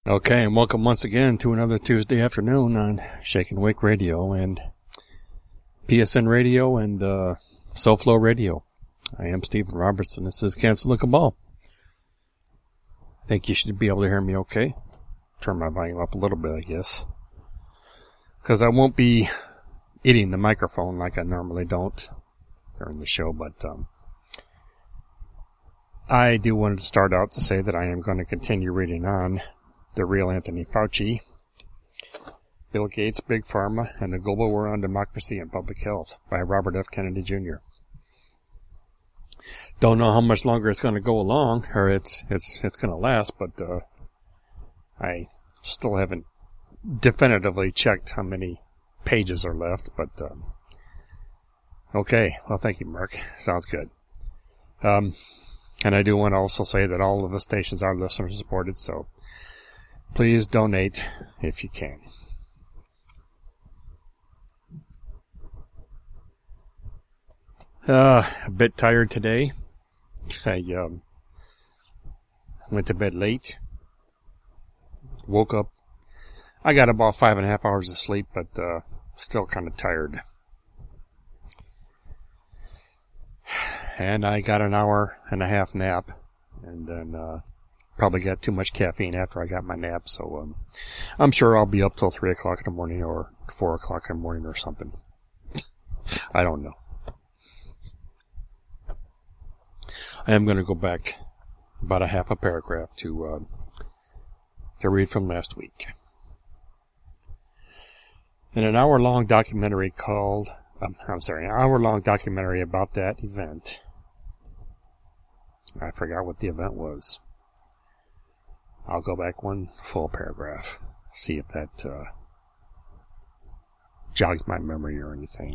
Okay, and welcome once again to another Tuesday afternoon on Shake and Wake Radio and PSN Radio and SoFlo Radio. I am Stephen Robertson. This is Cancel Like a Ball. I think you should be able to hear me okay. Turn my volume up a little bit, I guess. Because I won't be eating the microphone like I normally don't during the show, but I do want to start out to say that I am going to continue reading on The Real Anthony Fauci, Bill Gates, Big Pharma, and the Global War on Democracy and Public Health by Robert F. Kennedy Jr. Don't know how much longer it's going to go along, or it's going to last, but I still haven't definitively checked how many pages are left, but okay. Well, thank you, Mark. Sounds good. And I do want to also say that all of the stations are listener supported, so please donate if you can. A bit tired today. I went to bed late. Woke up. I got about 5.5 hours of sleep, but still kind of tired. And I got an 1.5 hour nap, and then probably got too much caffeine after I got my nap, so I'm sure I'll be up till 3 o'clock in the morning or 4 o'clock in the morning or something. I don't know. I am going to go back about a half a paragraph to read from last week. In an hour-long documentary called, an hour-long documentary about that event. I forgot what the event was. I'll go back one full paragraph, see if that jogs my memory or anything.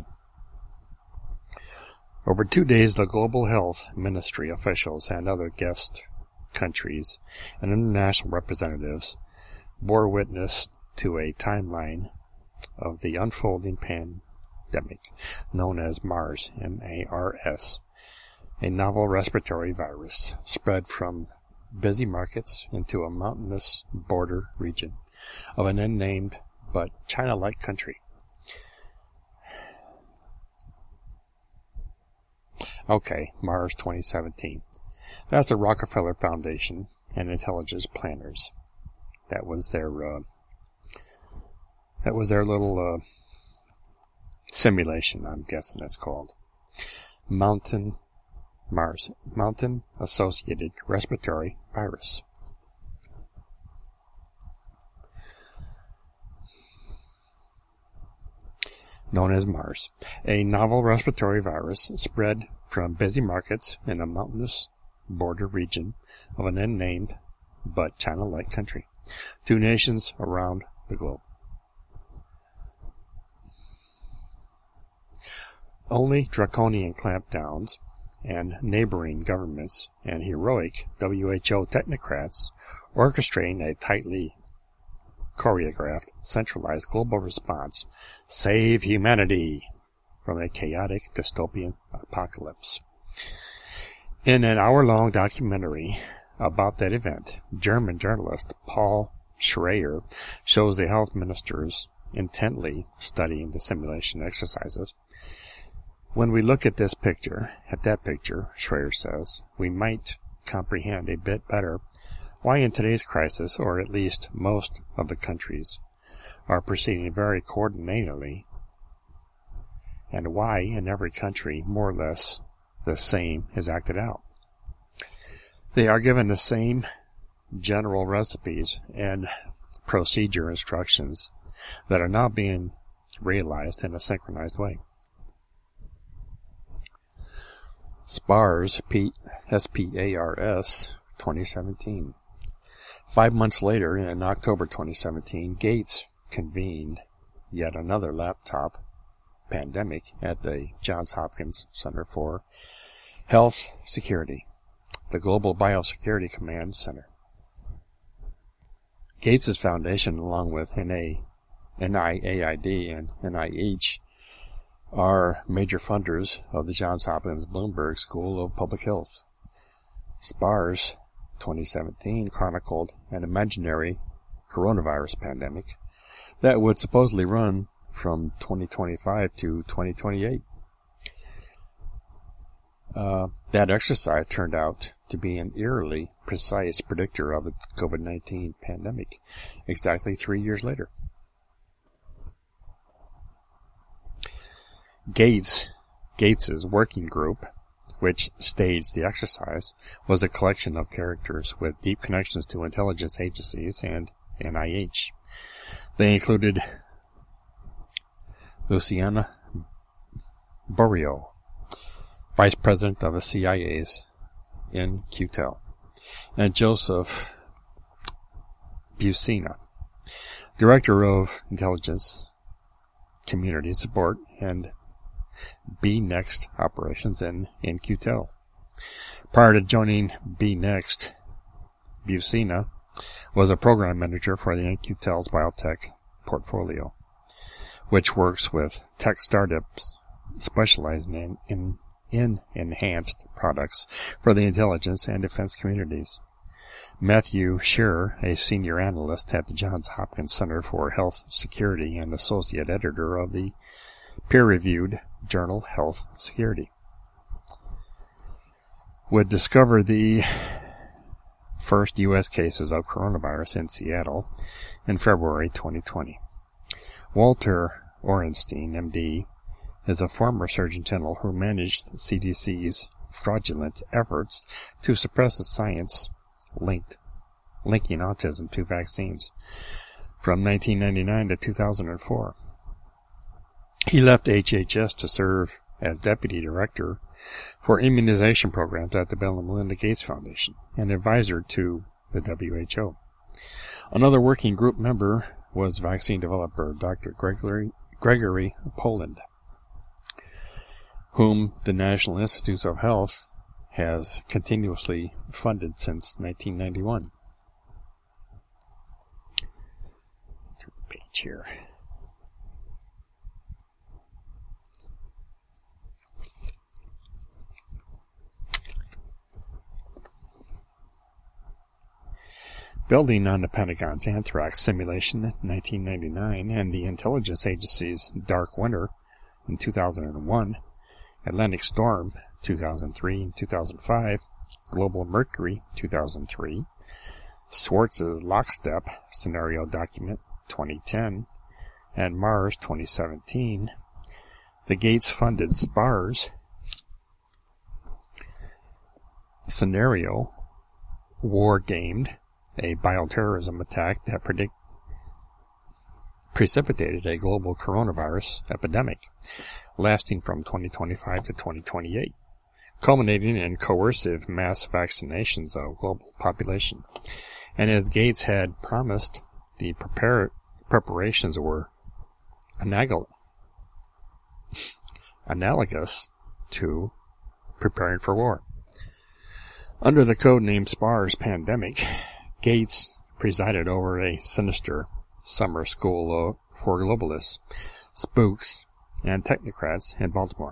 Over 2 days, the Global Health Ministry officials and other guest countries and international representatives bore witness to a timeline of the unfolding pandemic known as MARS, M-A-R-S, a novel respiratory virus spread from busy markets into a mountainous border region of an unnamed but China-like country. Okay, Mars 2017. That's the Rockefeller Foundation and Intelligence Planners. That was their little simulation, I'm guessing that's called. Mountain Associated Respiratory Virus. Known as MARS, a novel respiratory virus spread from busy markets in a mountainous border region of an unnamed but China-like country, 2 nations around the globe. Only draconian clampdowns and neighboring governments and heroic WHO technocrats orchestrating a tightly choreographed, centralized global response save humanity from a chaotic dystopian apocalypse. In an hour-long documentary about that event, German journalist Paul Schreier shows the health ministers intently studying the simulation exercises. When we look at that picture, Schreier says, we might comprehend a bit better why in today's crisis, or at least most of the countries, are proceeding very coordinatedly, and why in every country more or less the same is acted out. They are given the same general recipes and procedure instructions that are now being realized in a synchronized way. SPARS, S-P-A-R-S, 2017. 5 months later, in October 2017, Gates convened yet another laptop pandemic at the Johns Hopkins Center for Health Security, the Global Biosecurity Command Center. Gates' foundation, along with NIAID and NIH, are major funders of the Johns Hopkins Bloomberg School of Public Health. SPARS 2017 chronicled an imaginary coronavirus pandemic that would supposedly run from 2025 to 2028. That exercise turned out to be an eerily precise predictor of the COVID-19 pandemic exactly 3 years later. Gates's working group, which staged the exercise, was a collection of characters with deep connections to intelligence agencies and NIH. They included Luciana Borio, Vice President of the CIA's In-Q-Tel, and Joseph Bucina, Director of Intelligence Community Support and B-Next Operations in In-Q-Tel. Prior to joining B-Next, Bucina was a program manager for the In-Q-Tel's biotech portfolio, which works with tech startups specializing in enhanced products for the intelligence and defense communities. Matthew Shearer, a senior analyst at the Johns Hopkins Center for Health Security and associate editor of the peer-reviewed journal Health Security, would discover the first U.S. cases of coronavirus in Seattle in February 2020. Walter Orenstein, MD, is a former Surgeon General who managed the CDC's fraudulent efforts to suppress the science linking autism to vaccines from 1999 to 2004. He left HHS to serve as Deputy Director for Immunization Programs at the Bill and Melinda Gates Foundation and advisor to the WHO. Another working group member was vaccine developer Dr. Gregory Poland, whom the National Institutes of Health has continuously funded since 1991. Turn the page here. Building on the Pentagon's anthrax simulation in 1999 and the intelligence agency's Dark Winter in 2001, Atlantic Storm 2003 and 2005, Global Mercury 2003, Schwartz's Lockstep Scenario Document 2010, and Mars 2017, the Gates-funded SPARS scenario war-gamed a bioterrorism attack that precipitated a global coronavirus epidemic lasting from 2025 to 2028, culminating in coercive mass vaccinations of global population. And as Gates had promised, the preparations were analogous to preparing for war. Under the code name SPARS Pandemic, Gates presided over a sinister summer school for globalists, spooks, and technocrats in Baltimore.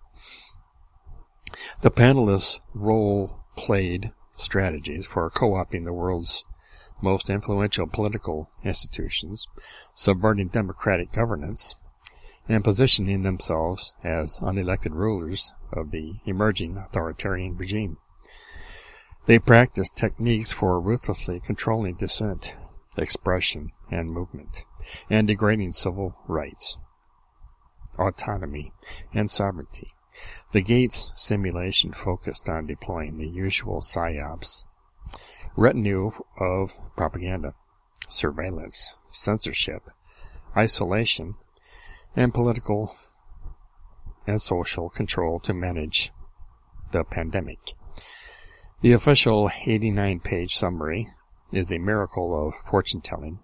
The panelists role-played strategies for co-opting the world's most influential political institutions, subverting democratic governance, and positioning themselves as unelected rulers of the emerging authoritarian regime. They practiced techniques for ruthlessly controlling dissent, expression, and movement, and degrading civil rights, autonomy, and sovereignty. The Gates simulation focused on deploying the usual PSYOPs retinue of propaganda, surveillance, censorship, isolation, and political and social control to manage the pandemic. The official 89-page summary is a miracle of fortune-telling.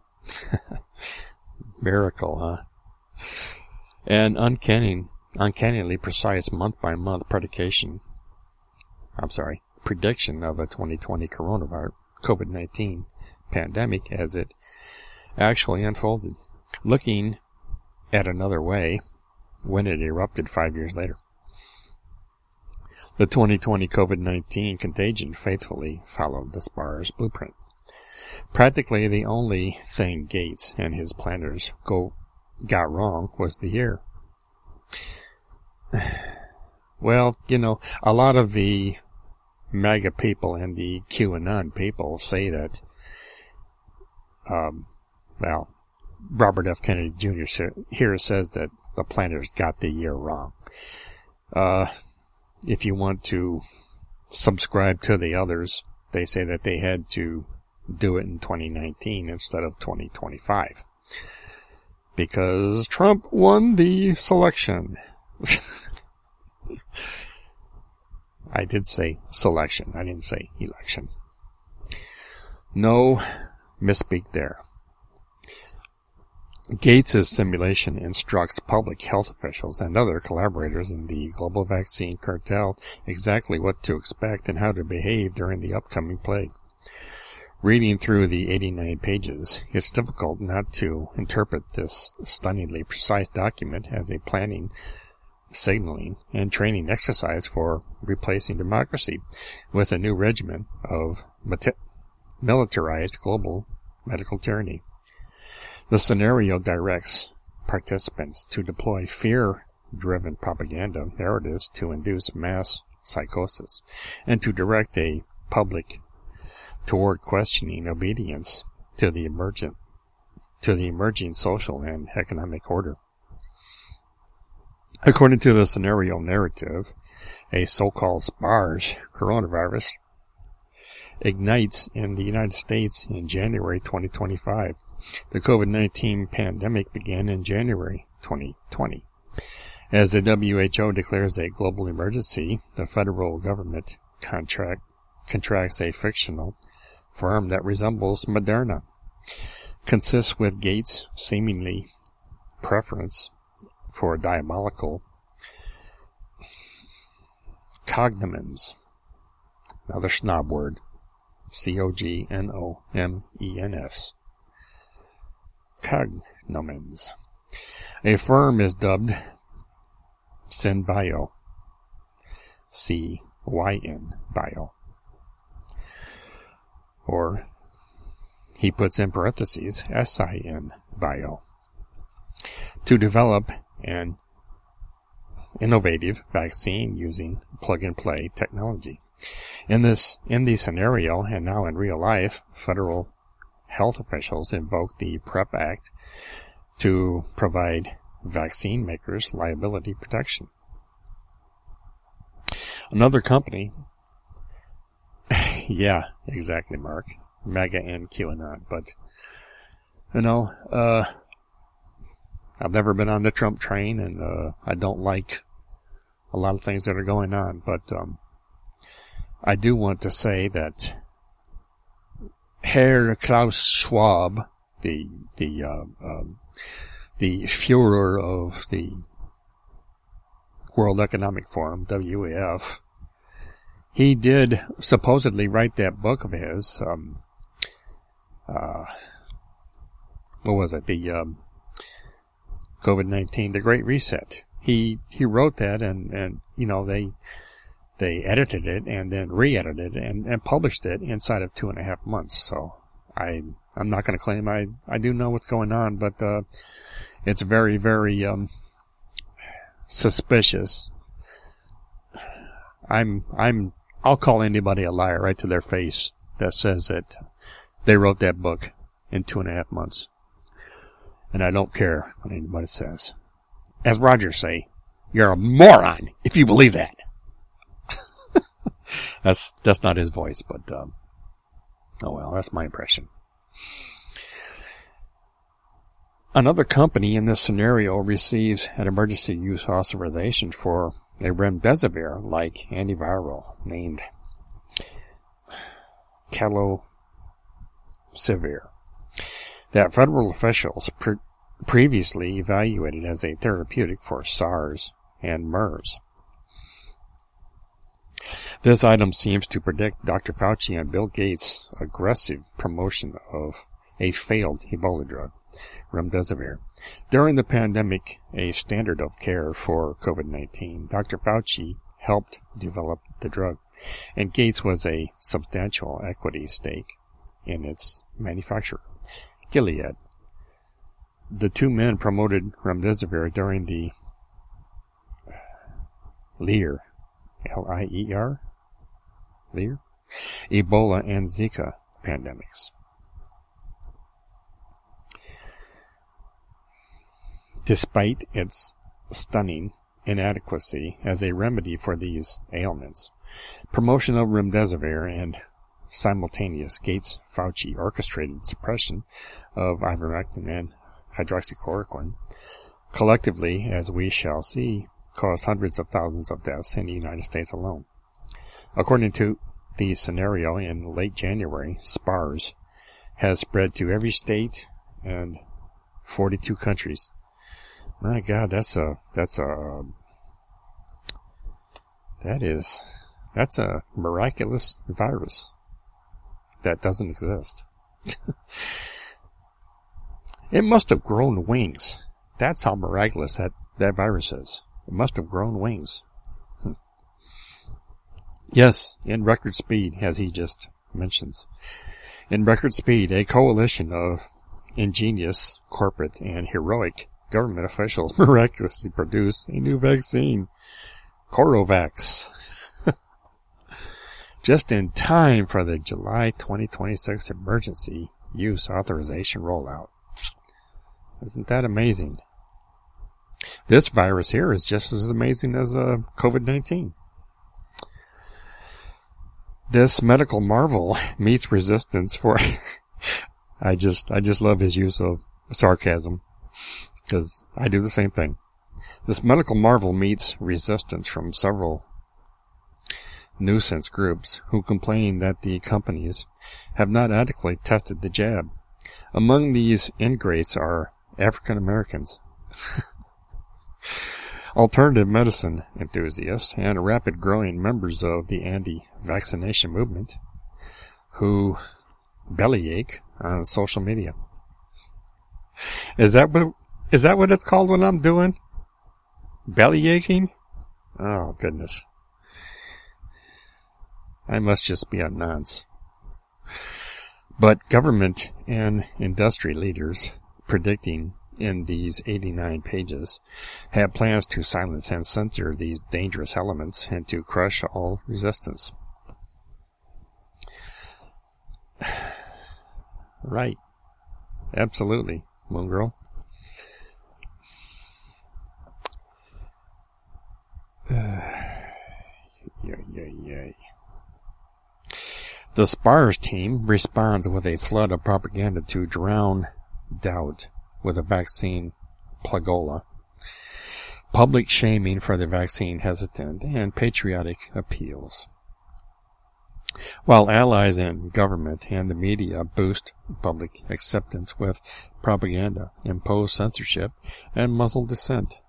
Miracle, huh? An uncannily precise month-by-month prediction of a 2020 coronavirus COVID-19 pandemic as it actually unfolded, looking at another way when it erupted 5 years later. The 2020 COVID-19 contagion faithfully followed the SPARS blueprint. Practically the only thing Gates and his planners got wrong was the year. Well, a lot of the MAGA people and the QAnon people say that, Robert F. Kennedy Jr. here says that the planners got the year wrong. If you want to subscribe to the others, they say that they had to do it in 2019 instead of 2025. Because Trump won the selection. I did say selection. I didn't say election. No misspeak there. Gates' simulation instructs public health officials and other collaborators in the global vaccine cartel exactly what to expect and how to behave during the upcoming plague. Reading through the 89 pages, it's difficult not to interpret this stunningly precise document as a planning, signaling, and training exercise for replacing democracy with a new regimen of militarized global medical tyranny. The scenario directs participants to deploy fear-driven propaganda narratives to induce mass psychosis, and to direct a public toward questioning obedience to the emerging social and economic order. According to the scenario narrative, a so-called SPARS coronavirus ignites in the United States in January 2025. The COVID-19 pandemic began in January 2020. As the WHO declares a global emergency, the federal government contracts a fictional firm that resembles Moderna, consists with Gates' seemingly preference for diabolical cognomens. Another snob word. Cognomens. Cognomens. A firm is dubbed SynBio. CYN Bio. Or, he puts in parentheses, SIN Bio. To develop an innovative vaccine using plug-and-play technology. In the scenario, and now in real life, federal health officials invoke the PrEP Act to provide vaccine makers liability protection. Another company, yeah, exactly, Mark, MAGA and QAnon, but, I've never been on the Trump train, and I don't like a lot of things that are going on, but I do want to say that Herr Klaus Schwab, the Führer of the World Economic Forum, WEF, he did supposedly write that book of his, what was it, the COVID-19, The Great Reset. He wrote that, and they edited it and then re-edited it and published it inside of 2.5 months. So I'm not going to claim I do know what's going on, but it's very, very suspicious. I'll call anybody a liar right to their face that says that they wrote that book in 2.5 months. And I don't care what anybody says. As Roger say, you're a moron if you believe that. That's not his voice, but oh well, that's my impression. Another company in this scenario receives an emergency use authorization for a remdesivir-like antiviral named Calosivir that federal officials previously evaluated as a therapeutic for SARS and MERS. This item seems to predict Dr. Fauci and Bill Gates' aggressive promotion of a failed Ebola drug, remdesivir. During the pandemic, a standard of care for COVID-19, Dr. Fauci helped develop the drug, and Gates was a substantial equity stake in its manufacture, Gilead. The two men promoted remdesivir during the Lear, L-I-E-R, Lear, Ebola and Zika pandemics. Despite its stunning inadequacy as a remedy for these ailments, promotion of remdesivir and simultaneous Gates-Fauci orchestrated suppression of ivermectin and hydroxychloroquine, collectively, as we shall see, caused hundreds of thousands of deaths in the United States alone. According to the scenario in late January, SPARS has spread to every state and 42 countries. My God, that's a miraculous virus that doesn't exist. It must have grown wings. That's how miraculous that virus is. It must have grown wings. Yes, in record speed, as he just mentions. In record speed, a coalition of ingenious, corporate, and heroic government officials miraculously produce a new vaccine, Corovax, just in time for the July 2026 emergency use authorization rollout. Isn't that amazing? This virus here is just as amazing as COVID-19. This medical marvel meets resistance for... I just love his use of sarcasm, because I do the same thing. This medical marvel meets resistance from several nuisance groups who complain that the companies have not adequately tested the jab. Among these ingrates are African Americans, alternative medicine enthusiasts, and rapid growing members of the anti-vaccination movement who bellyache on social media. Is that what it's called when I'm doing? Bellyaching? Oh, goodness. I must just be a nonce. But government and industry leaders predicting in these 89 pages have plans to silence and censor these dangerous elements and to crush all resistance. Right. Absolutely, Moon Girl. The SPARS team responds with a flood of propaganda to drown doubt with a vaccine plagola, public shaming for the vaccine hesitant, and patriotic appeals. While allies in government and the media boost public acceptance with propaganda, impose censorship, and muzzle dissent.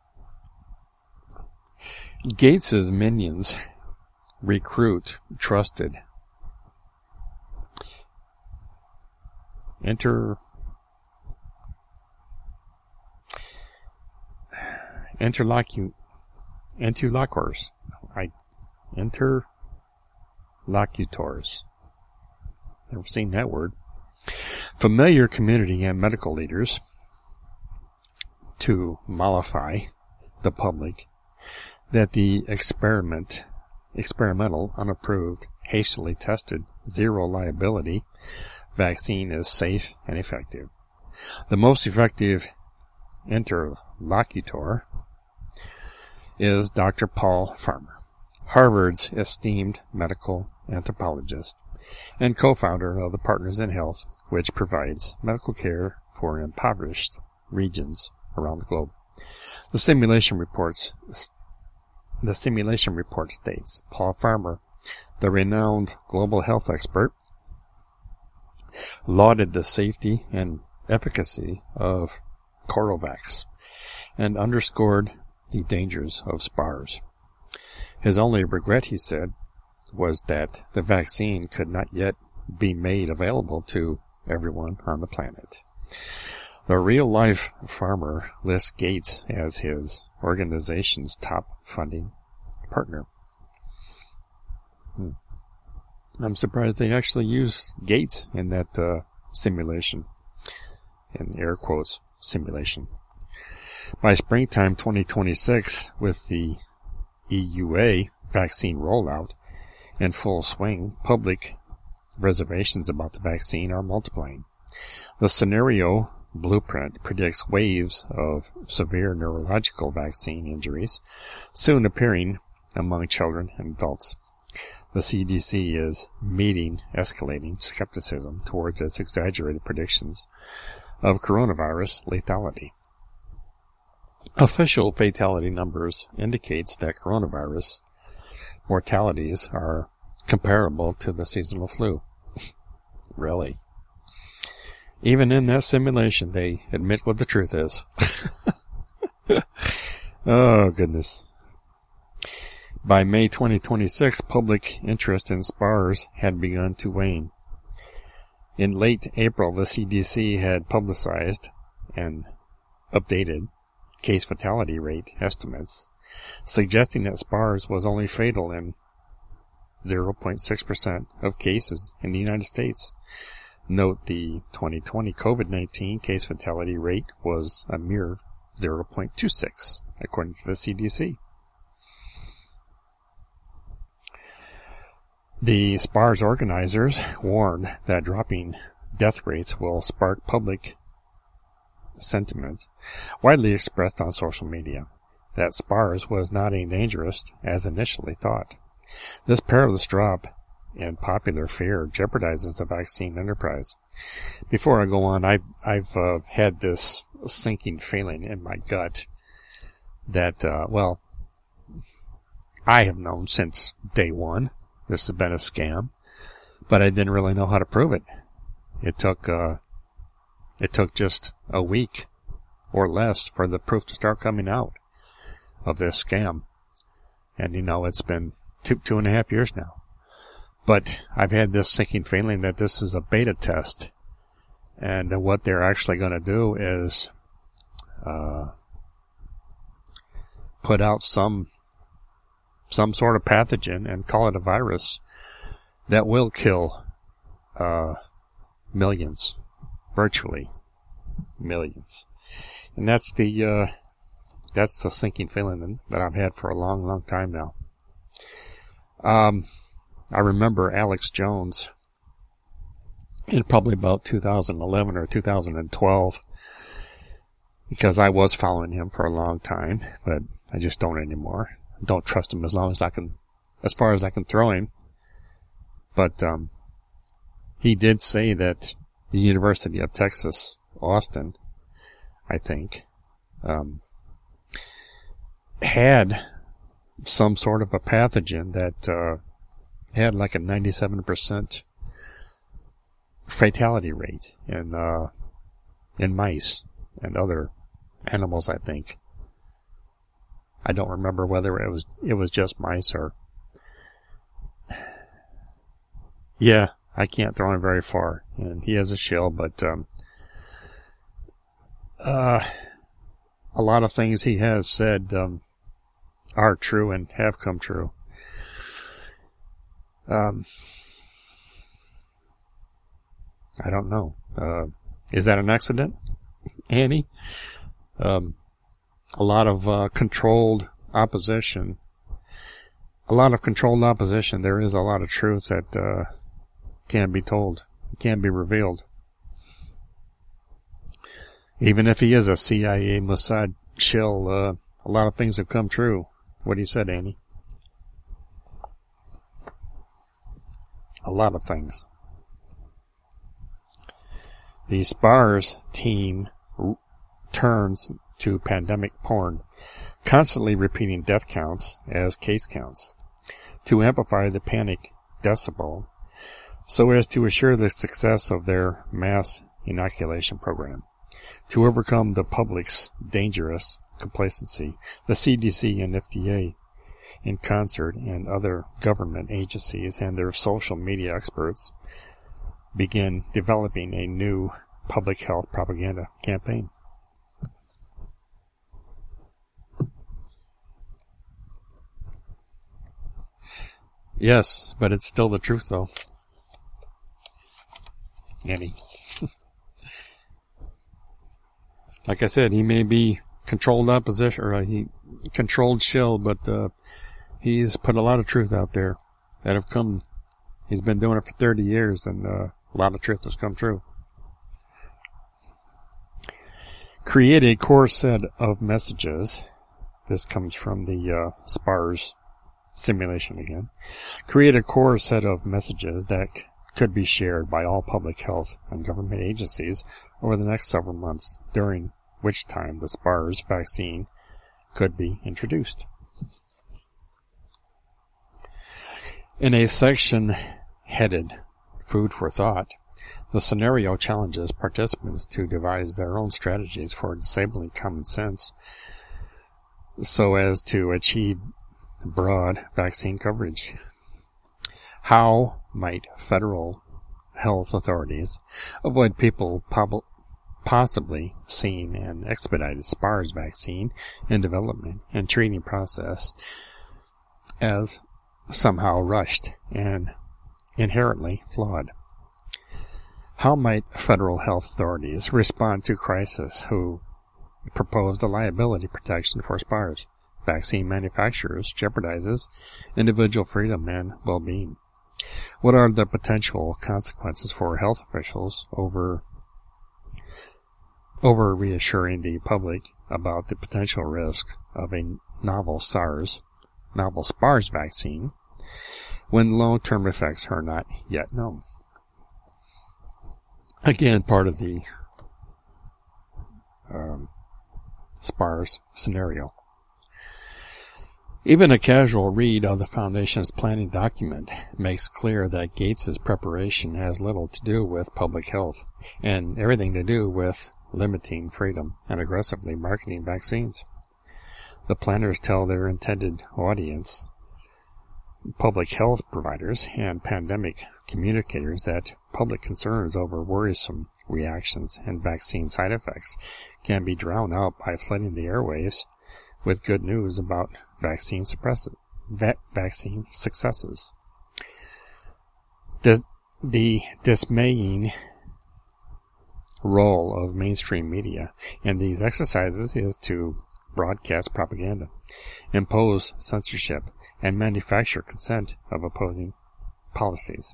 Gates's minions recruit trusted interlocutors. Never seen that word. Familiar community and medical leaders to mollify the public that the experimental, unapproved, hastily tested, zero liability vaccine is safe and effective. The most effective interlocutor is Dr. Paul Farmer, Harvard's esteemed medical anthropologist and co-founder of the Partners in Health, which provides medical care for impoverished regions around the globe. The simulation report states Paul Farmer, the renowned global health expert, lauded the safety and efficacy of Corovax and underscored the dangers of SPARS. His only regret, he said, was that the vaccine could not yet be made available to everyone on the planet. The real-life Farmer lists Gates as his organization's top funding partner. I'm surprised they actually used Gates in that simulation, in air quotes, simulation. By springtime 2026, with the EUA vaccine rollout in full swing, public reservations about the vaccine are multiplying. The scenario blueprint predicts waves of severe neurological vaccine injuries soon appearing among children and adults. The CDC is meeting escalating skepticism towards its exaggerated predictions of coronavirus lethality. Official fatality numbers indicates that coronavirus mortalities are comparable to the seasonal flu. Really? Even in that simulation, they admit what the truth is. Oh, goodness. By May 2026, public interest in SPARS had begun to wane. In late April, the CDC had publicized and updated case fatality rate estimates, suggesting that SPARS was only fatal in 0.6% of cases in the United States. Note the 2020 COVID-19 case fatality rate was a mere 0.26, according to the CDC. The SPARS organizers warned that dropping death rates will spark public sentiment, widely expressed on social media, that SPARS was not as dangerous as initially thought. This perilous drop in popular fear jeopardizes the vaccine enterprise. Before I go on, I've had this sinking feeling in my gut that, I have known since day one this has been a scam, but I didn't really know how to prove it. It took just a week or less for the proof to start coming out of this scam. And it's been two and a half years now. But I've had this sinking feeling that this is a beta test. And what they're actually going to do is put out some sort of pathogen and call it a virus that will kill millions, virtually millions. And that's the sinking feeling that I've had for a long, long time now. I remember Alex Jones in probably about 2011 or 2012, because I was following him for a long time, but I just don't anymore. I don't trust him as far as I can throw him. But he did say that the University of Texas, Austin, I think, had some sort of a pathogen that had like a 97% fatality rate in mice and other animals, I think. I don't remember whether it was just mice or... Yeah, I can't throw him very far, and he has a shill, but a lot of things he has said are true and have come true. I don't know. Is that an accident, Annie? A lot of controlled opposition. There is a lot of truth that can be told, can be revealed. Even if he is a CIA Mossad shill, a lot of things have come true. What do you say, Annie? A lot of things. The SPARS team turns to pandemic porn, constantly repeating death counts as case counts, to amplify the panic decibel, so as to assure the success of their mass inoculation program. To overcome the public's dangerous complacency, the CDC and FDA, in concert, and other government agencies and their social media experts, begin developing a new public health propaganda campaign. Yes, but it's still the truth, though. Any. Like I said, he may be controlled opposition, or he controlled shill, but he's put a lot of truth out there that have come. He's been doing it for 30 years, and a lot of truth has come true. Create a core set of messages. This comes from the SPARS simulation again. Create a core set of messages that could be shared by all public health and government agencies over the next several months, during which time the SPARS vaccine could be introduced. In a section headed Food for Thought, the scenario challenges participants to devise their own strategies for disabling common sense so as to achieve broad vaccine coverage. How might federal health authorities avoid people possibly seeing an expedited SPARS vaccine in development and treating process as somehow rushed and inherently flawed? How might federal health authorities respond to crisis who propose the liability protection for SPARS vaccine manufacturers jeopardizes individual freedom and well-being? What are the potential consequences for health officials over reassuring the public about the potential risk of a novel SPARS vaccine when long-term effects are not yet known? Again, part of the SPARS scenario. Even a casual read of the Foundation's planning document makes clear that Gates's preparation has little to do with public health and everything to do with limiting freedom and aggressively marketing vaccines. The planners tell their intended audience, public health providers and pandemic communicators, that public concerns over worrisome reactions and vaccine side effects can be drowned out by flooding the airwaves with good news about vaccine successes. The dismaying role of mainstream media in these exercises is to broadcast propaganda, impose censorship, and manufacture consent of opposing policies.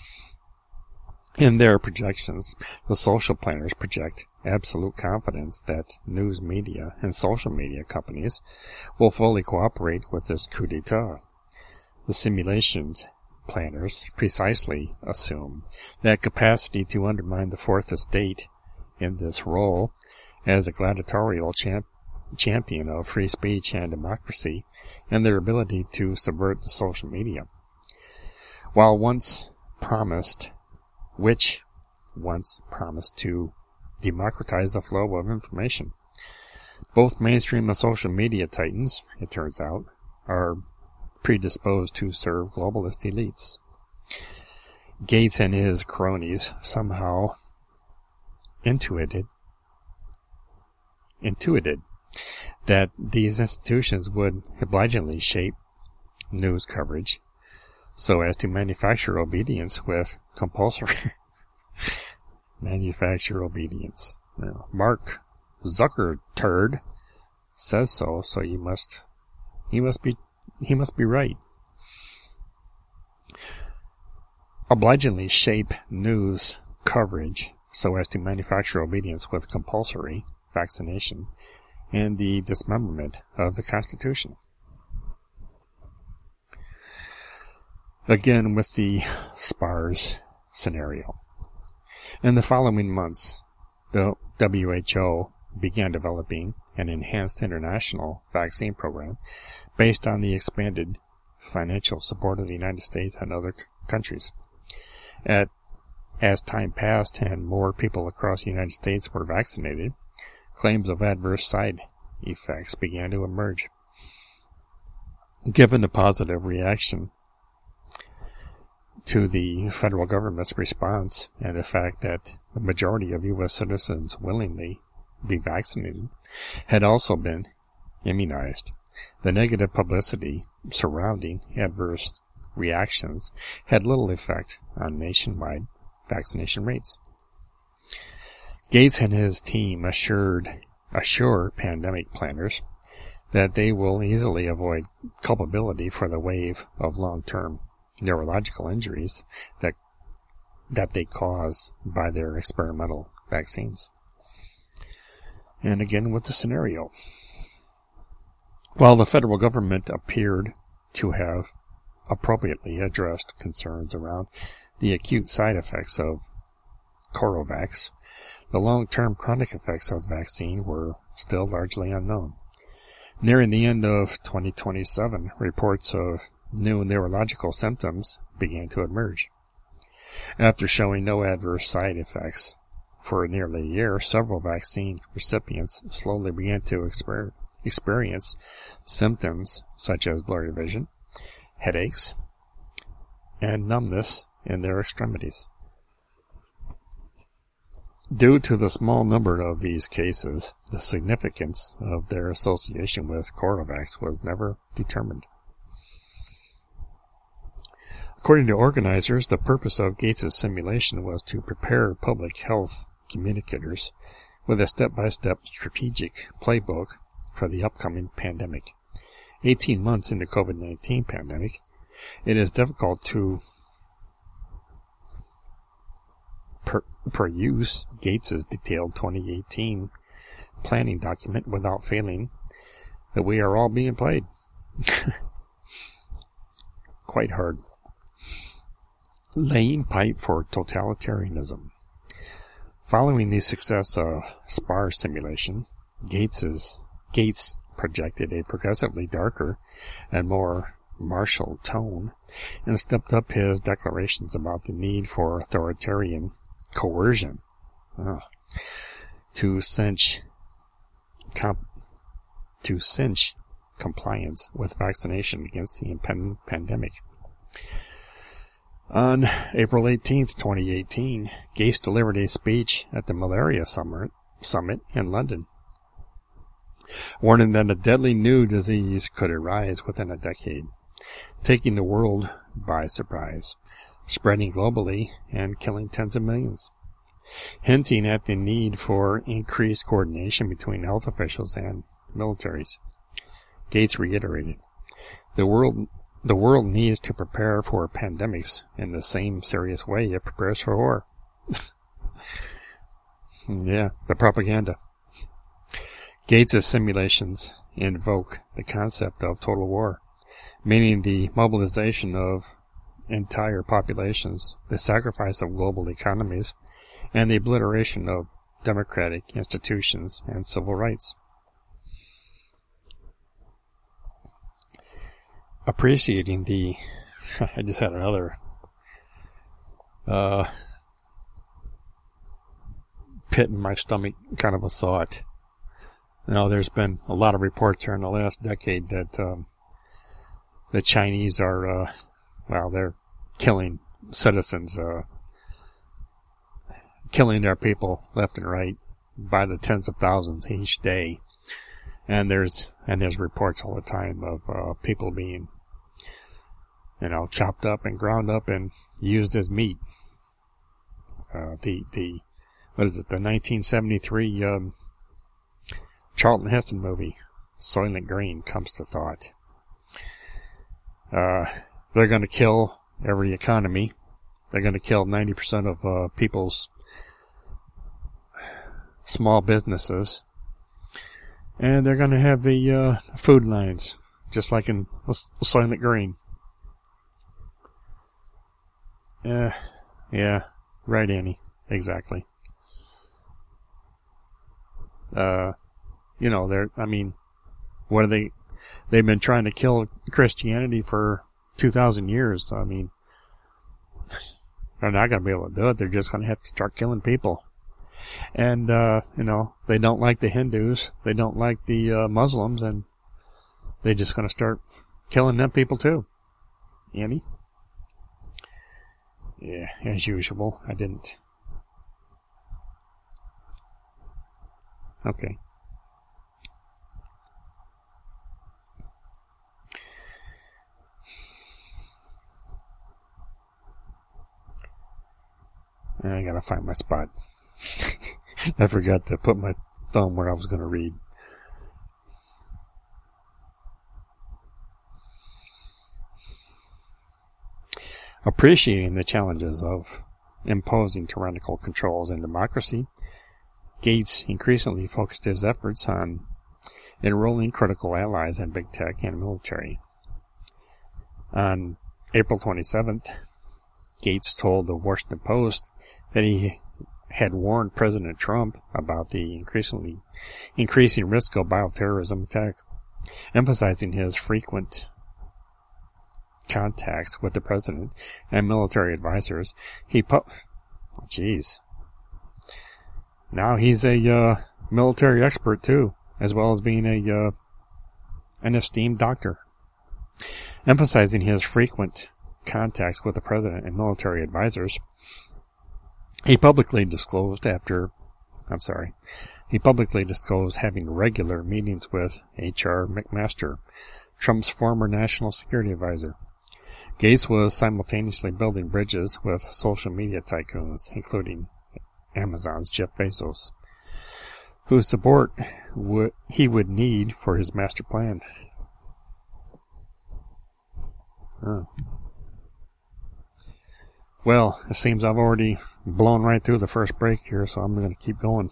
In their projections, the social planners project absolute confidence that news media and social media companies will fully cooperate with this coup d'etat. The simulations planners precisely assume that capacity to undermine the Fourth Estate in this role as a gladiatorial champion of free speech and democracy, and their ability to subvert the social media. Which once promised to democratize the flow of information. Both mainstream and social media titans, it turns out, are predisposed to serve globalist elites. Gates and his cronies somehow intuited that these institutions would obligingly shape news coverage so as to manufacture obedience with compulsory manufacture obedience. Now, Mark Zuckerturd says so he must be right. Obligingly shape news coverage so as to manufacture obedience with compulsory vaccination and the dismemberment of the Constitution. Again, with the SPARS scenario. In the following months, the WHO began developing an enhanced international vaccine program based on the expanded financial support of the United States and other countries. As time passed and more people across the United States were vaccinated, claims of adverse side effects began to emerge. Given the positive reaction to the federal government's response and the fact that the majority of U.S. citizens willingly be vaccinated had also been immunized, the negative publicity surrounding adverse reactions had little effect on nationwide vaccination rates. Gates and his team assure pandemic planners that they will easily avoid culpability for the wave of long-term neurological injuries that they cause by their experimental vaccines. And again with the scenario. While the federal government appeared to have appropriately addressed concerns around the acute side effects of Corovax, the long-term chronic effects of the vaccine were still largely unknown. Nearing the end of 2027, reports of new neurological symptoms began to emerge. After showing no adverse side effects for nearly a year, several vaccine recipients slowly began to experience symptoms such as blurry vision, headaches, and numbness in their extremities. Due to the small number of these cases, the significance of their association with Corovax was never determined. According to organizers, the purpose of Gates' simulation was to prepare public health communicators with a step-by-step strategic playbook for the upcoming pandemic. 18 months into COVID-19 pandemic, it is difficult to peruse Gates' detailed 2018 planning document without feeling that we are all being played. Quite hard. Laying pipe for totalitarianism. Following the success of SPAR simulation, Gates projected a progressively darker and more martial tone and stepped up his declarations about the need for authoritarian coercion to cinch compliance with vaccination against the impending pandemic. On April 18, 2018, Gates delivered a speech at the Malaria Summit in London, warning that a deadly new disease could arise within a decade, taking the world by surprise, spreading globally and killing tens of millions, hinting at the need for increased coordination between health officials and militaries. Gates reiterated, the world needs to prepare for pandemics in the same serious way it prepares for war. Yeah, the propaganda. Gates' simulations invoke the concept of total war, meaning the mobilization of entire populations, the sacrifice of global economies, and the obliteration of democratic institutions and civil rights. Appreciating the... I just had another pit in my stomach kind of a thought. There's been a lot of reports here in the last decade that the Chinese are, they're killing citizens, killing their people left and right by the tens of thousands each day. And there's reports all the time of people being, chopped up and ground up and used as meat. The 1973 Charlton Heston movie, Soylent Green, comes to thought. They're going to kill every economy. They're going to kill 90% of people's small businesses. And they're going to have the food lines, just like in Soylent Green. Yeah, right, Annie. Exactly. What are they? They've been trying to kill Christianity for 2,000 years. I mean, they're not going to be able to do it. They're just going to have to start killing people. And, they don't like the Hindus. They don't like the Muslims. And they're just going to start killing them people too. Annie? Yeah, as usual. I didn't. Okay. I gotta find my spot. I forgot to put my thumb where I was going to read. Appreciating the challenges of imposing tyrannical controls in democracy, Gates increasingly focused his efforts on enrolling critical allies in big tech and military. On April 27th, Gates told the Washington Post that he had warned President Trump about the increasing risk of bioterrorism attack, emphasizing his frequent contacts with the president and military advisors. Now he's a military expert too, as well as being an esteemed doctor. Emphasizing his frequent contacts with the president and military advisors, he publicly disclosed having regular meetings with H.R. McMaster, Trump's former national security advisor. Gates was simultaneously building bridges with social media tycoons, including Amazon's Jeff Bezos, whose support he would need for his master plan. Well, it seems I've already blown right through the first break here, so I'm going to keep going.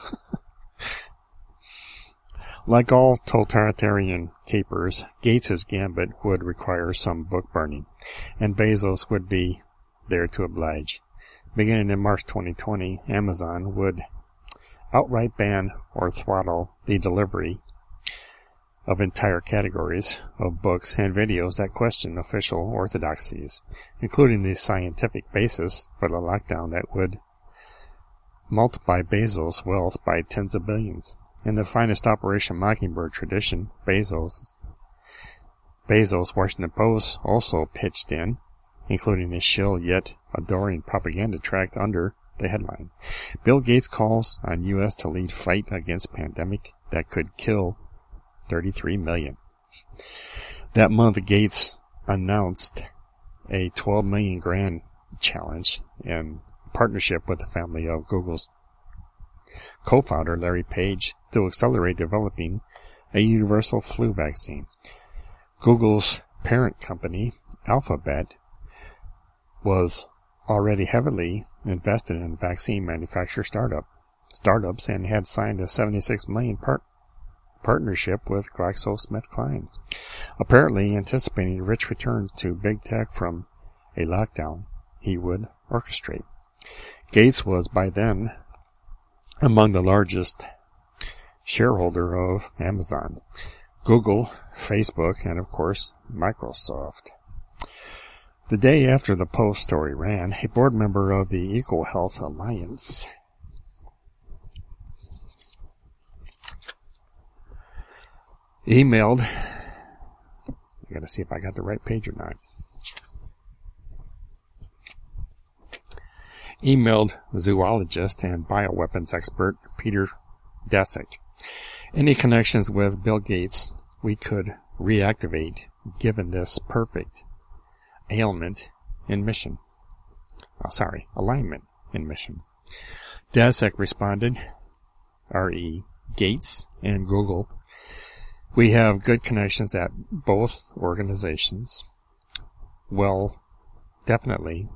Like all totalitarian capers, Gates's gambit would require some book burning, and Bezos would be there to oblige. Beginning in March 2020, Amazon would outright ban or throttle the delivery of entire categories of books and videos that question official orthodoxies, including the scientific basis for the lockdown that would multiply Bezos' wealth by tens of billions. In the finest Operation Mockingbird tradition, Bezos' Washington Post also pitched in, including a shill yet adoring propaganda tract under the headline, Bill Gates calls on U.S. to lead fight against pandemic that could kill 33 million. That month, Gates announced a 12 million grand challenge in partnership with the family of Google's co-founder Larry Page to accelerate developing a universal flu vaccine. Google's parent company, Alphabet, was already heavily invested in vaccine manufacturer startups and had signed a $76 million partnership with GlaxoSmithKline, apparently anticipating rich returns to big tech from a lockdown he would orchestrate. Gates was by then among the largest shareholder of Amazon, Google, Facebook, and of course Microsoft. The day after the Post story ran, a board member of the EcoHealth Alliance emailed, I gotta see if I got the right page or not, emailed zoologist and bioweapons expert Peter Daszak. Any connections with Bill Gates we could reactivate given this perfect alignment in mission. Daszak responded, R.E. Gates and Google, we have good connections at both organizations. We'll definitely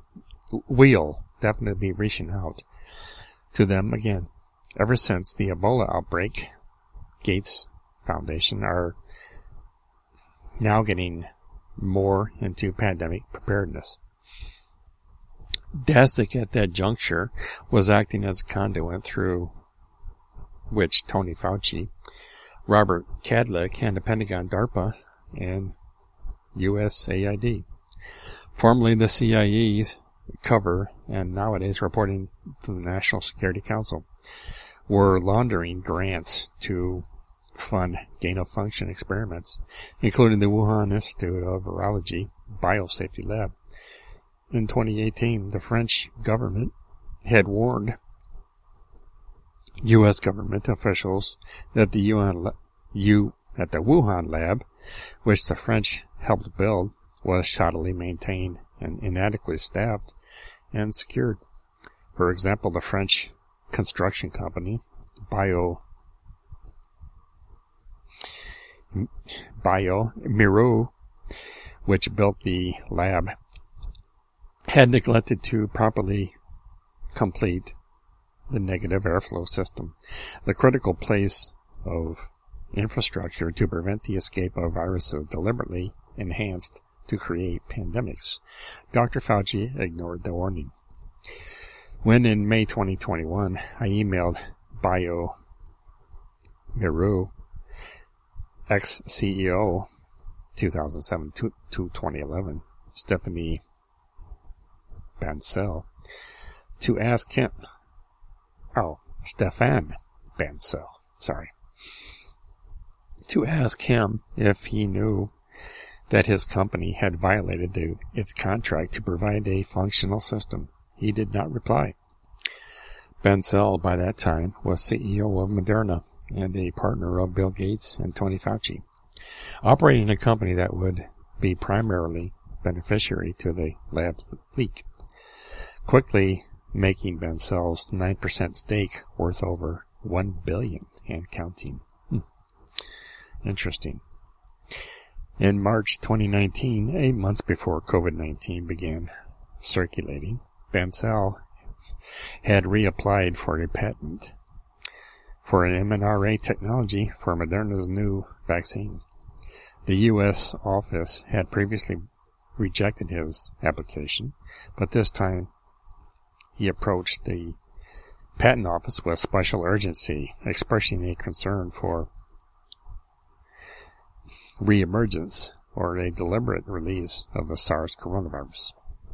be reaching out to them again. Ever since the Ebola outbreak, Gates Foundation are now getting more into pandemic preparedness. Daszak at that juncture was acting as a conduit through which Tony Fauci, Robert Kadlec, and the Pentagon, DARPA, and USAID, formerly the CIA's cover and nowadays reporting to the National Security Council, were laundering grants to fund gain-of-function experiments, including the Wuhan Institute of Virology Biosafety Lab. In 2018, the French government had warned U.S. government officials that the Wuhan lab, which the French helped build, was shoddily maintained and inadequately staffed and secured. For example, the French construction company, Biomiru, which built the lab, had neglected to properly complete the negative airflow system, the critical place of infrastructure to prevent the escape of viruses deliberately enhanced to create pandemics. Dr. Fauci ignored the warning. When in May 2021, I emailed Biomiru ex-CEO 2007 to 2011, Stephanie Bancel, to ask him, Stefan Bancel, to ask him if he knew that his company had violated its contract to provide a functional system. He did not reply. Bancel, by that time, was CEO of Moderna and a partner of Bill Gates and Tony Fauci, operating a company that would be primarily beneficiary to the lab leak, quickly making Bancel's 9% stake worth over $1 billion and counting. Interesting. In March 2019, 8 months before COVID-19 began circulating, Bancel had reapplied for a patent for an mRNA technology for Moderna's new vaccine. The U.S. office had previously rejected his application, but this time he approached the patent office with special urgency, expressing a concern for reemergence or a deliberate release of the SARS coronavirus.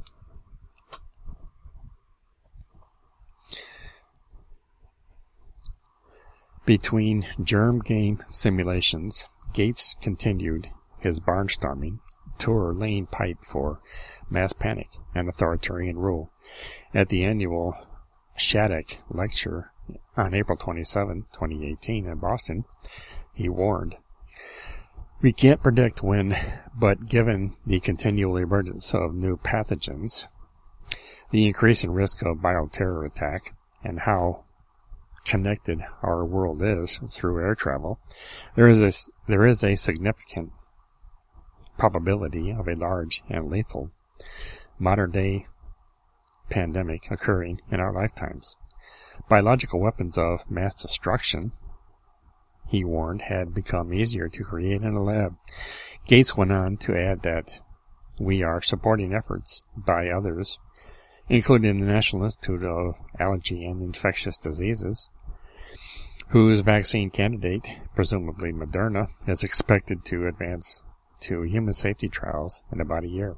Between germ game simulations, Gates continued his barnstorming tour laying pipe for mass panic and authoritarian rule. At the annual Shattuck lecture on April 27, 2018 in Boston, he warned, "We can't predict when, but given the continual emergence of new pathogens, the increasing risk of bioterror attack, and how connected our world is through air travel, there is a significant probability of a large and lethal modern-day pandemic occurring in our lifetimes. Biological weapons of mass destruction," he warned, had become easier to create in a lab. Gates went on to add that we are supporting efforts by others, including the National Institute of Allergy and Infectious Diseases, whose vaccine candidate, presumably Moderna, is expected to advance to human safety trials in about a year.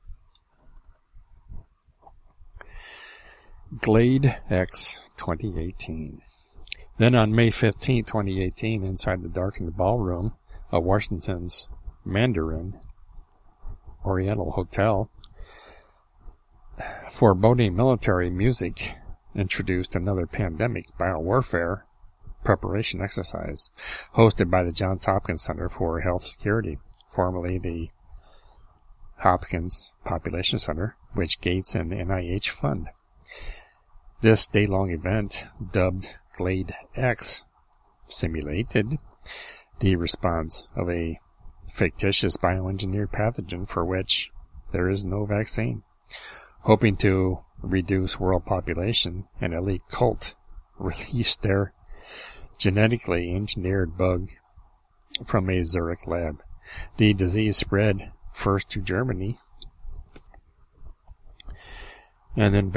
Glade X 2018. Then on May 15, 2018, inside the darkened ballroom of Washington's Mandarin Oriental Hotel, foreboding military music introduced another pandemic biowarfare preparation exercise hosted by the Johns Hopkins Center for Health Security, formerly the Hopkins Population Center, which Gates and NIH fund. This day-long event, dubbed Glade X, simulated the response of a fictitious bioengineered pathogen for which there is no vaccine. Hoping to reduce world population, an elite cult released their genetically engineered bug from a Zurich lab. The disease spread first to Germany and then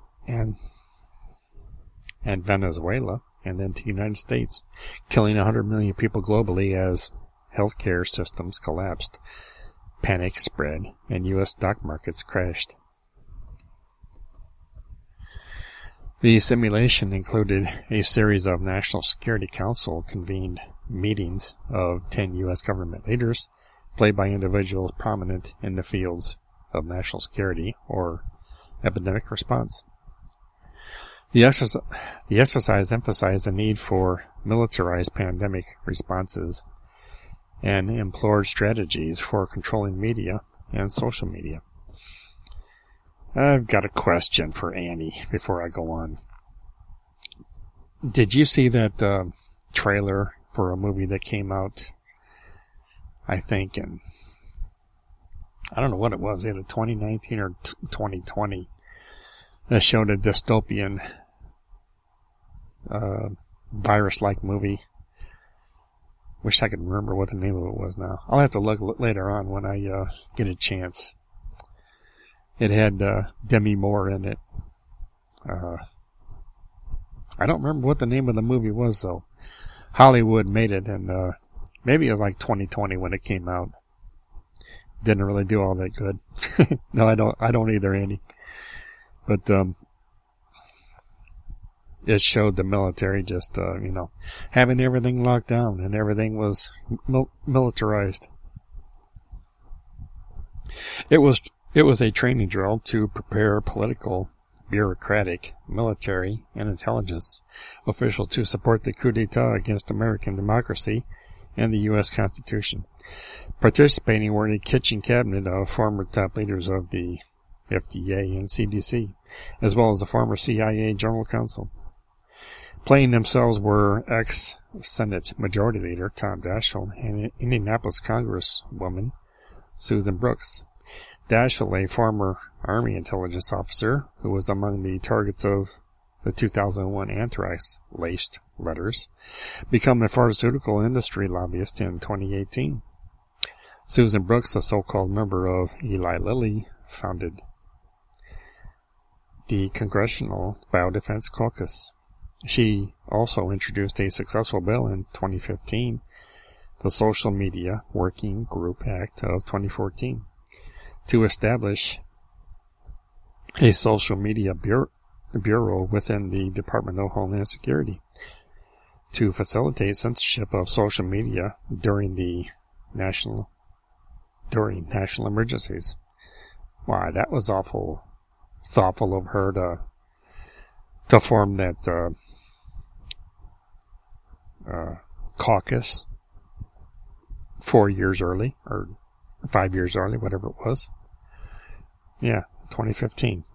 Venezuela, and then to the United States, killing 100 million people globally as healthcare systems collapsed, panic spread, and U.S. stock markets crashed. The simulation included a series of National Security Council convened meetings of 10 U.S. government leaders, played by individuals prominent in the fields of national security or epidemic response. The exercise emphasized the need for militarized pandemic responses and implored strategies for controlling media and social media. I've got a question for Annie before I go on. Did you see that trailer for a movie that came out, I think, in, I don't know what it was, either 2019 or 2020, that showed a dystopian virus-like movie? Wish I could remember what the name of it was now. I'll have to look later on when I get a chance. It had Demi Moore in it. I don't remember what the name of the movie was, though. Hollywood made it, and maybe it was like 2020 when it came out. Didn't really do all that good. No, I don't either, Andy. But it showed the military just, having everything locked down, and everything was militarized. It was a training drill to prepare political, bureaucratic, military, and intelligence officials to support the coup d'etat against American democracy and the U.S. Constitution. Participating were the kitchen cabinet of former top leaders of the FDA and CDC, as well as the former CIA General Counsel. Playing themselves were ex-Senate Majority Leader Tom Daschle and Indianapolis Congresswoman Susan Brooks. Daschle, a former Army intelligence officer who was among the targets of the 2001 anthrax-laced letters, became a pharmaceutical industry lobbyist in 2018. Susan Brooks, a so-called member of Eli Lilly, founded the Congressional Biodefense Caucus. She also introduced a successful bill in 2015, the Social Media Working Group Act of 2014, to establish a social media bureau within the Department of Homeland Security to facilitate censorship of social media during national emergencies. Why, that was awful thoughtful of her to form that caucus 4 years early, or 5 years early, whatever it was. Yeah, 2015.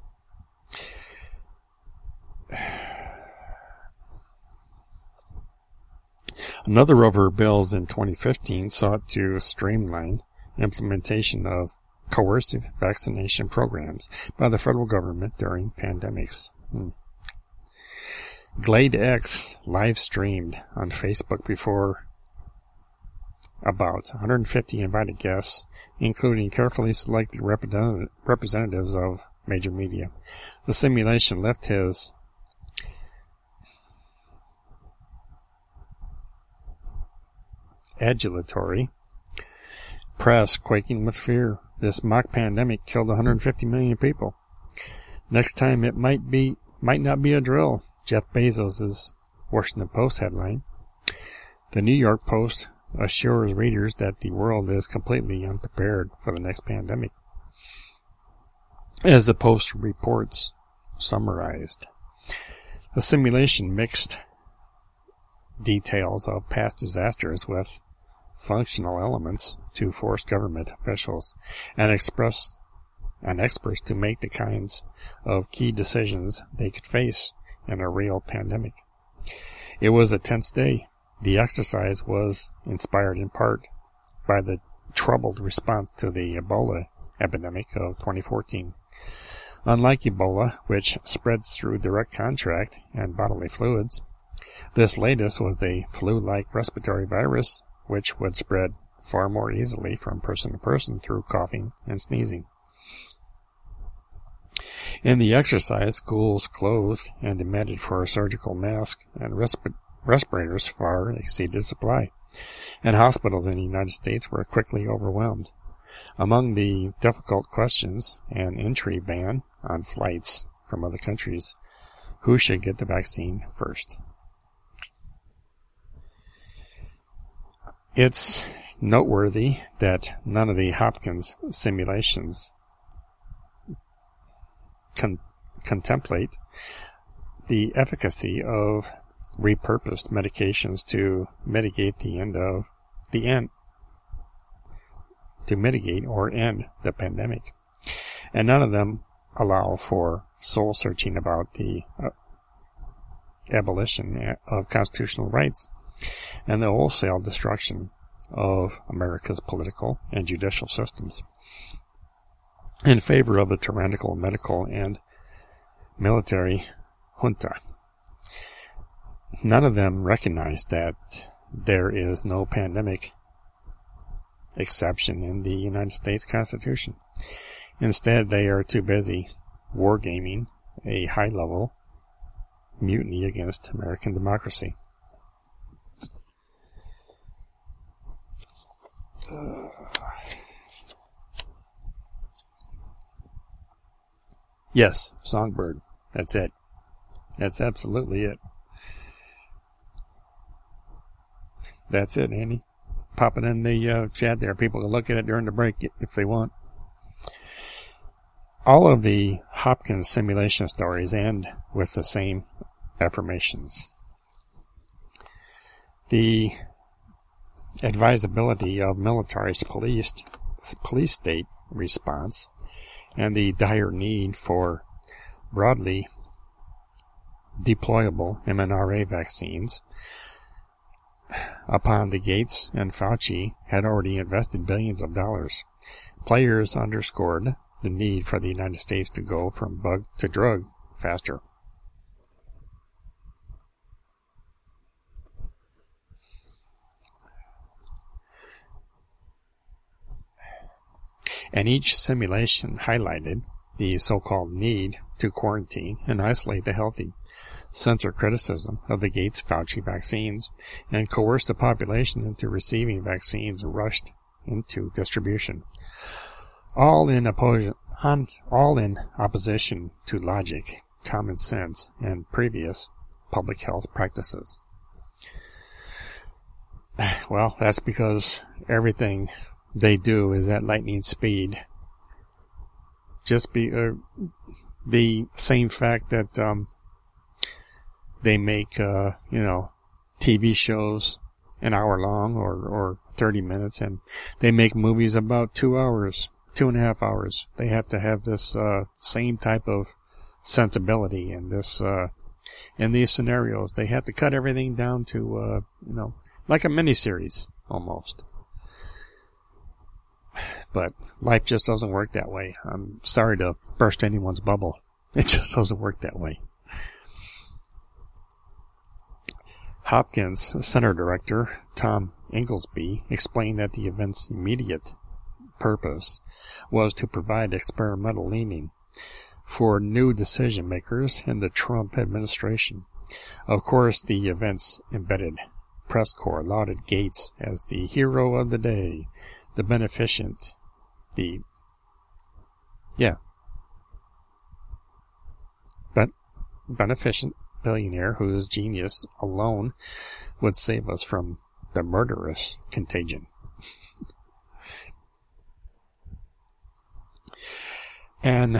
Another of her bills in 2015 sought to streamline implementation of coercive vaccination programs by the federal government during pandemics. Glade X live streamed on Facebook before about 150 invited guests, including carefully selected representatives of major media. The simulation left his adulatory press quaking with fear. This mock pandemic killed 150 million people. Next time it might not be a drill. Jeff Bezos' Washington Post headline. The New York Post assures readers that the world is completely unprepared for the next pandemic. As the Post reports summarized, the simulation mixed details of past disasters with functional elements to force government officials and experts to make the kinds of key decisions they could face in a real pandemic. It was a tense day. The exercise was inspired in part by the troubled response to the Ebola epidemic of 2014. Unlike Ebola, which spreads through direct contact and bodily fluids, this latest was a flu-like respiratory virus which would spread far more easily from person to person through coughing and sneezing. In the exercise, schools closed and demanded for surgical masks and respirators far exceeded supply, and hospitals in the United States were quickly overwhelmed. Among the difficult questions, an entry ban on flights from other countries. Who should get the vaccine first? It's noteworthy that none of the Hopkins simulations contemplate the efficacy of repurposed medications to mitigate or end the pandemic, and none of them allow for soul searching about the abolition of constitutional rights and the wholesale destruction of America's political and judicial systems in favor of a tyrannical medical and military junta. None of them recognize that there is no pandemic exception in the United States Constitution. Instead, they are too busy wargaming a high-level mutiny against American democracy. Yes, Songbird. That's it. That's absolutely it. That's it, Andy. Pop it in the chat there. People can look at it during the break if they want. All of the Hopkins simulation stories end with the same affirmations. The advisability of militarized police state response and the dire need for broadly deployable mRNA vaccines, upon the Gates and Fauci had already invested billions of dollars. Players underscored the need for the United States to go from bug to drug faster. And each simulation highlighted the so-called need to quarantine and isolate the healthy, censor criticism of the Gates-Fauci vaccines, and coerce the population into receiving vaccines rushed into distribution. All in opposition to logic, common sense, and previous public health practices. Well, that's because everything they do is at lightning speed. Just the same fact that they make TV shows an hour long or 30 minutes, and they make movies about 2 hours, 2.5 hours. They have to have this same type of sensibility in this in these scenarios. They have to cut everything down to like a miniseries almost. But life just doesn't work that way. I'm sorry to burst anyone's bubble. It just doesn't work that way. Hopkins Center Director Tom Inglesby explained that the event's immediate purpose was to provide experimental leaning for new decision makers in the Trump administration. Of course, the event's embedded press corps lauded Gates as the hero of the day, the beneficent billionaire whose genius alone would save us from the murderous contagion. An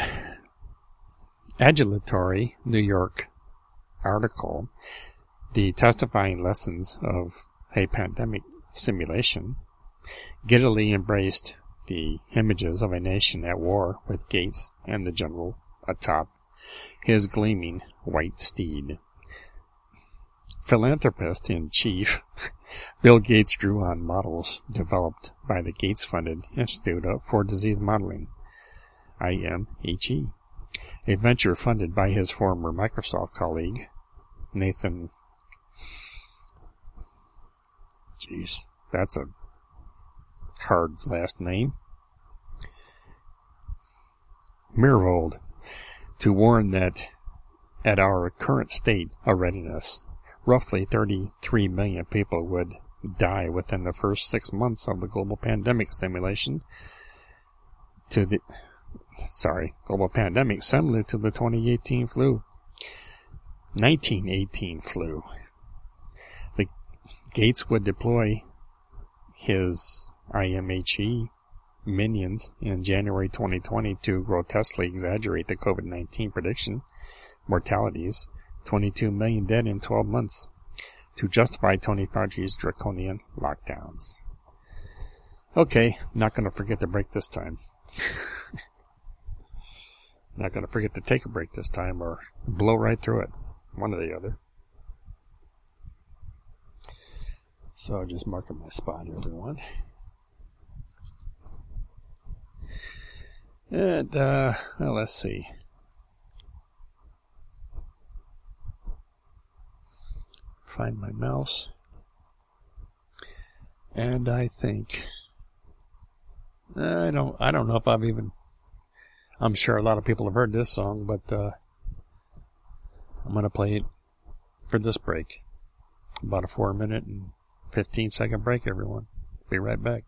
adulatory New York article, The Testifying Lessons of a Pandemic Simulation, giddily embraced the images of a nation at war with Gates and the general atop his gleaming white steed. Philanthropist-in-chief Bill Gates drew on models developed by the Gates-funded Institute for Disease Modeling, IMHE, a venture funded by his former Microsoft colleague, Nathan... Jeez, that's a hard last name. Myhrvold, to warn that at our current state of readiness, roughly 33 million people would die within the first 6 months of the global pandemic simulation global pandemic similar to the 1918 flu. The Gates would deploy his IMHE minions in January 2020 to grotesquely exaggerate the COVID-19 prediction mortalities, 22 million dead in 12 months, to justify Tony Fauci's draconian lockdowns. Okay, not going to forget the break this time. Not going to forget to take a break this time or blow right through it. One or the other. So just marking my spot, everyone. And, well, let's see. Find my mouse. And I think, I don't know if I'm sure a lot of people have heard this song, but, I'm going to play it for this break. About a 4-minute and 15-second break, everyone. Be right back.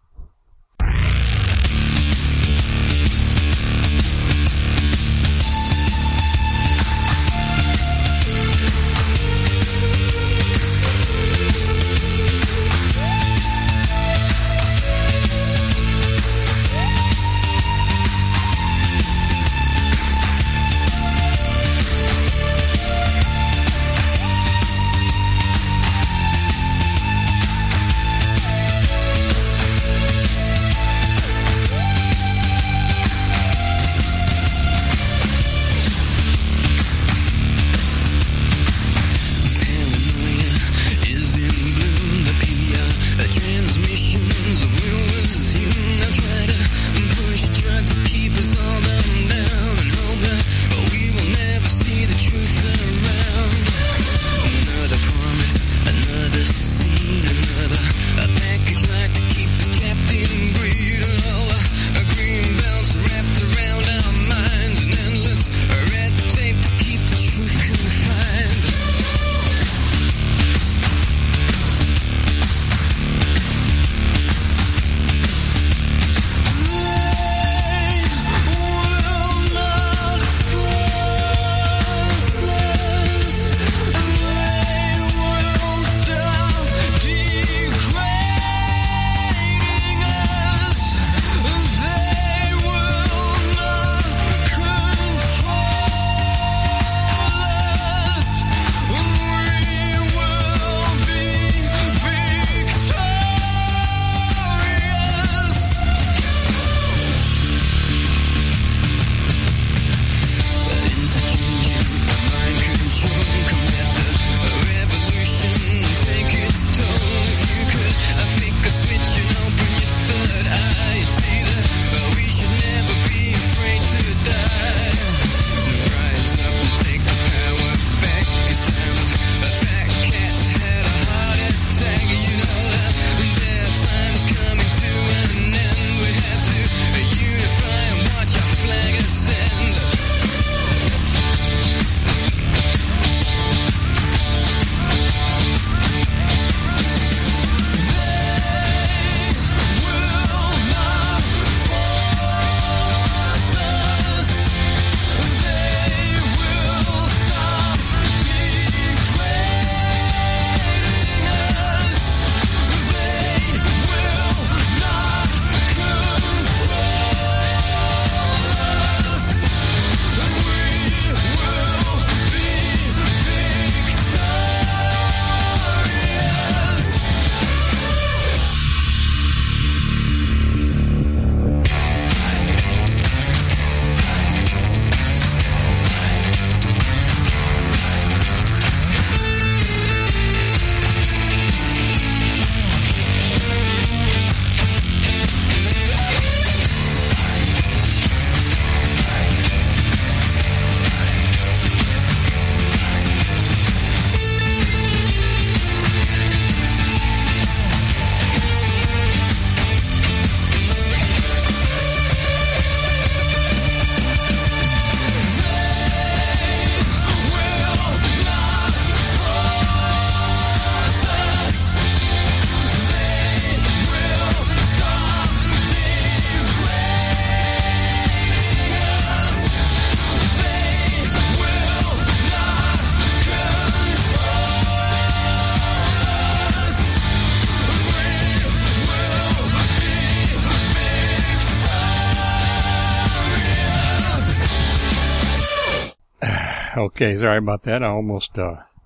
Okay, sorry about that. I almost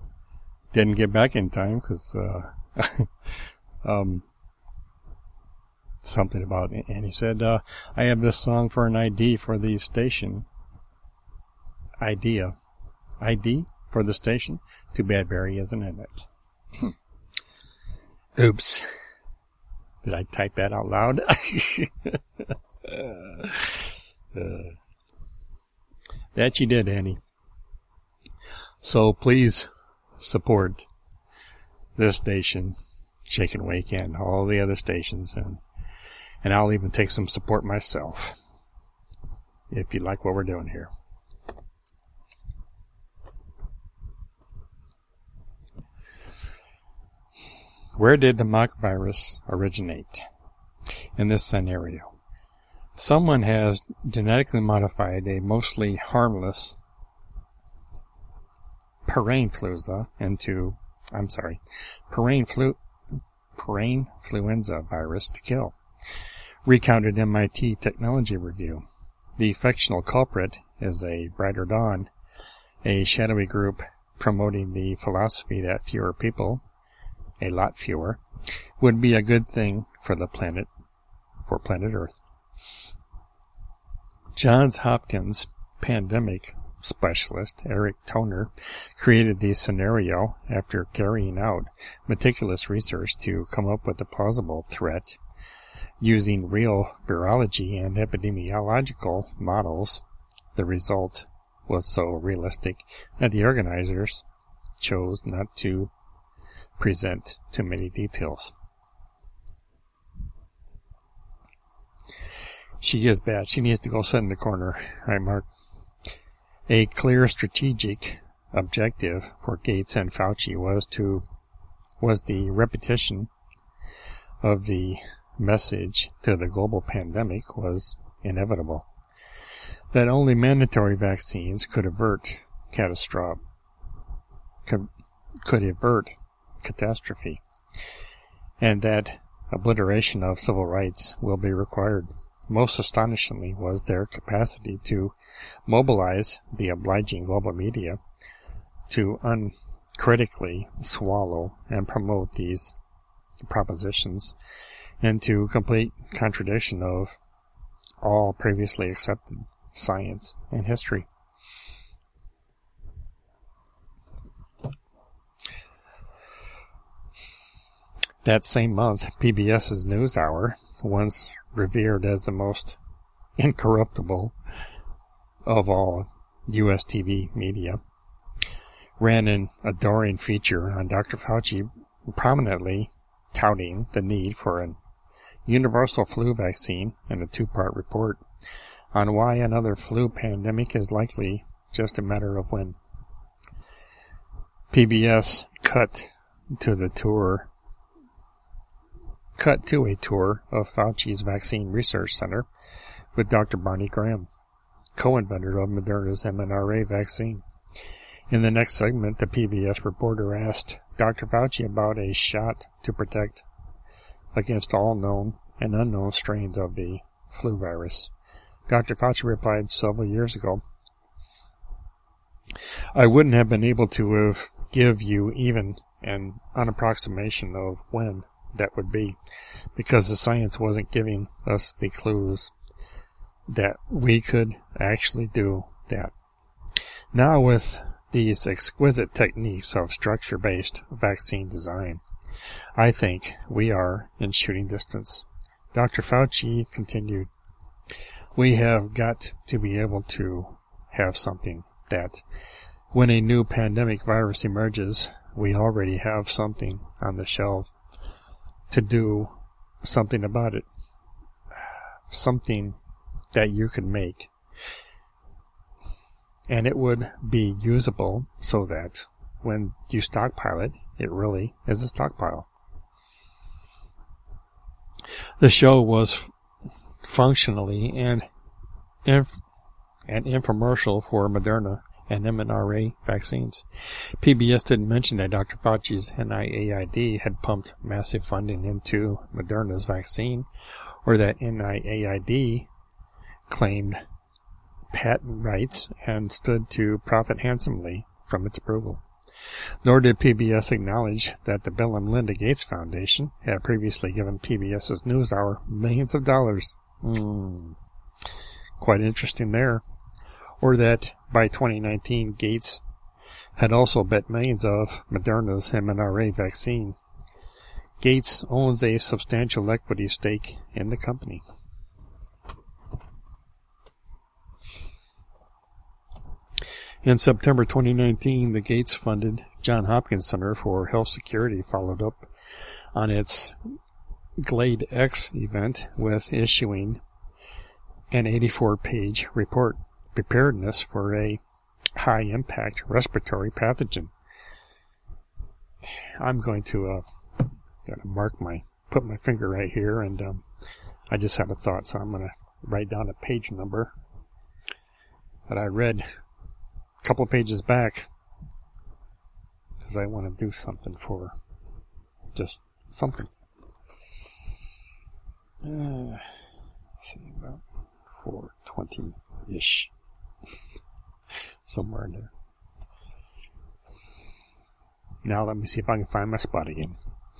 didn't get back in time because something about it. And he said, I have this song for an ID for the station. ID for the station. Too bad Barry isn't in it. Oops. Did I type that out loud? That you did, Annie. So please support this station, Shake and Wake, and all the other stations, and I'll even take some support myself if you like what we're doing here. Where did the mock virus originate? In this scenario, someone has genetically modified a mostly harmless parainfluenza virus to kill. Recounted MIT Technology Review. The fictional culprit is a Brighter Dawn, a shadowy group promoting the philosophy that fewer people, a lot fewer, would be a good thing for planet Earth. Johns Hopkins pandemic specialist Eric Toner created the scenario after carrying out meticulous research to come up with a plausible threat using real virology and epidemiological models. The result was so realistic that the organizers chose not to present too many details. She is bad. She needs to go sit in the corner. Right, Mark? A clear strategic objective for Gates and Fauci was the repetition of the message to the global pandemic was inevitable. That only mandatory vaccines could avert catastrophe, and that obliteration of civil rights will be required. Most astonishingly was their capacity to mobilize the obliging global media to uncritically swallow and promote these propositions into complete contradiction of all previously accepted science and history. That same month, PBS's NewsHour, once revered as the most incorruptible of all U.S. TV media, ran an adoring feature on Dr. Fauci, prominently touting the need for a universal flu vaccine and a two-part report on why another flu pandemic is likely just a matter of when. PBS cut to a tour of Fauci's Vaccine Research Center with Dr. Barney Graham, co-inventor of Moderna's mRNA vaccine. In the next segment, the PBS reporter asked Dr. Fauci about a shot to protect against all known and unknown strains of the flu virus. Dr. Fauci replied, several years ago, I wouldn't have been able to give you even an approximation of when that would be, because the science wasn't giving us the clues that we could actually do that. Now, with these exquisite techniques of structure-based vaccine design, I think we are in shooting distance. Dr. Fauci continued, we have got to be able to have something that, when a new pandemic virus emerges, we already have something on the shelf to do something about it. Something that you could make. And it would be usable so that when you stockpile it, it really is a stockpile. The show was functionally an infomercial for Moderna and mRNA vaccines. PBS didn't mention that Dr. Fauci's NIAID had pumped massive funding into Moderna's vaccine, or that NIAID claimed patent rights and stood to profit handsomely from its approval. Nor did PBS acknowledge that the Bill and Melinda Gates Foundation had previously given PBS's NewsHour millions of dollars. Quite interesting there. Or that by 2019, Gates had also bet millions of Moderna's mRNA vaccine Gates owns a substantial equity stake in the company. In September 2019, the Gates-funded Johns Hopkins Center for Health Security followed up on its GLADE-X event with issuing an 84-page report, Preparedness for a High-Impact Respiratory Pathogen. I'm going to put my finger right here, and I just had a thought, so I'm going to write down a page number that I read a couple of pages back, because I want to do something for just something. Let's see, about 420-ish. Somewhere in there. Now let me see if I can find my spot again.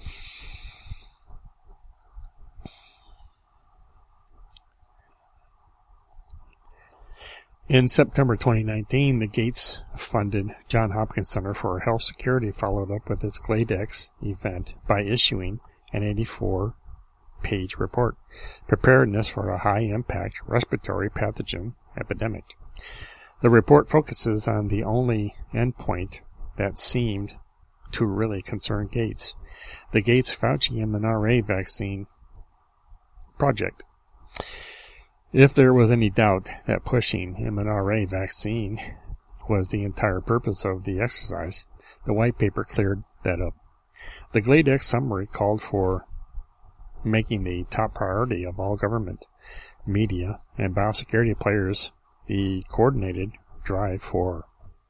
In September 2019, the Gates-funded Johns Hopkins Center for Health Security followed up with its GLADE-X event by issuing an 84-page report, Preparedness for a High-Impact Respiratory Pathogen Epidemic. The report focuses on the only endpoint that seemed to really concern Gates, the Gates-Fauci mRNA vaccine project. If there was any doubt that pushing mRNA vaccine was the entire purpose of the exercise, the white paper cleared that up. The GLADE-X summary called for making the top priority of all government, media, and biosecurity players the coordinated drive for.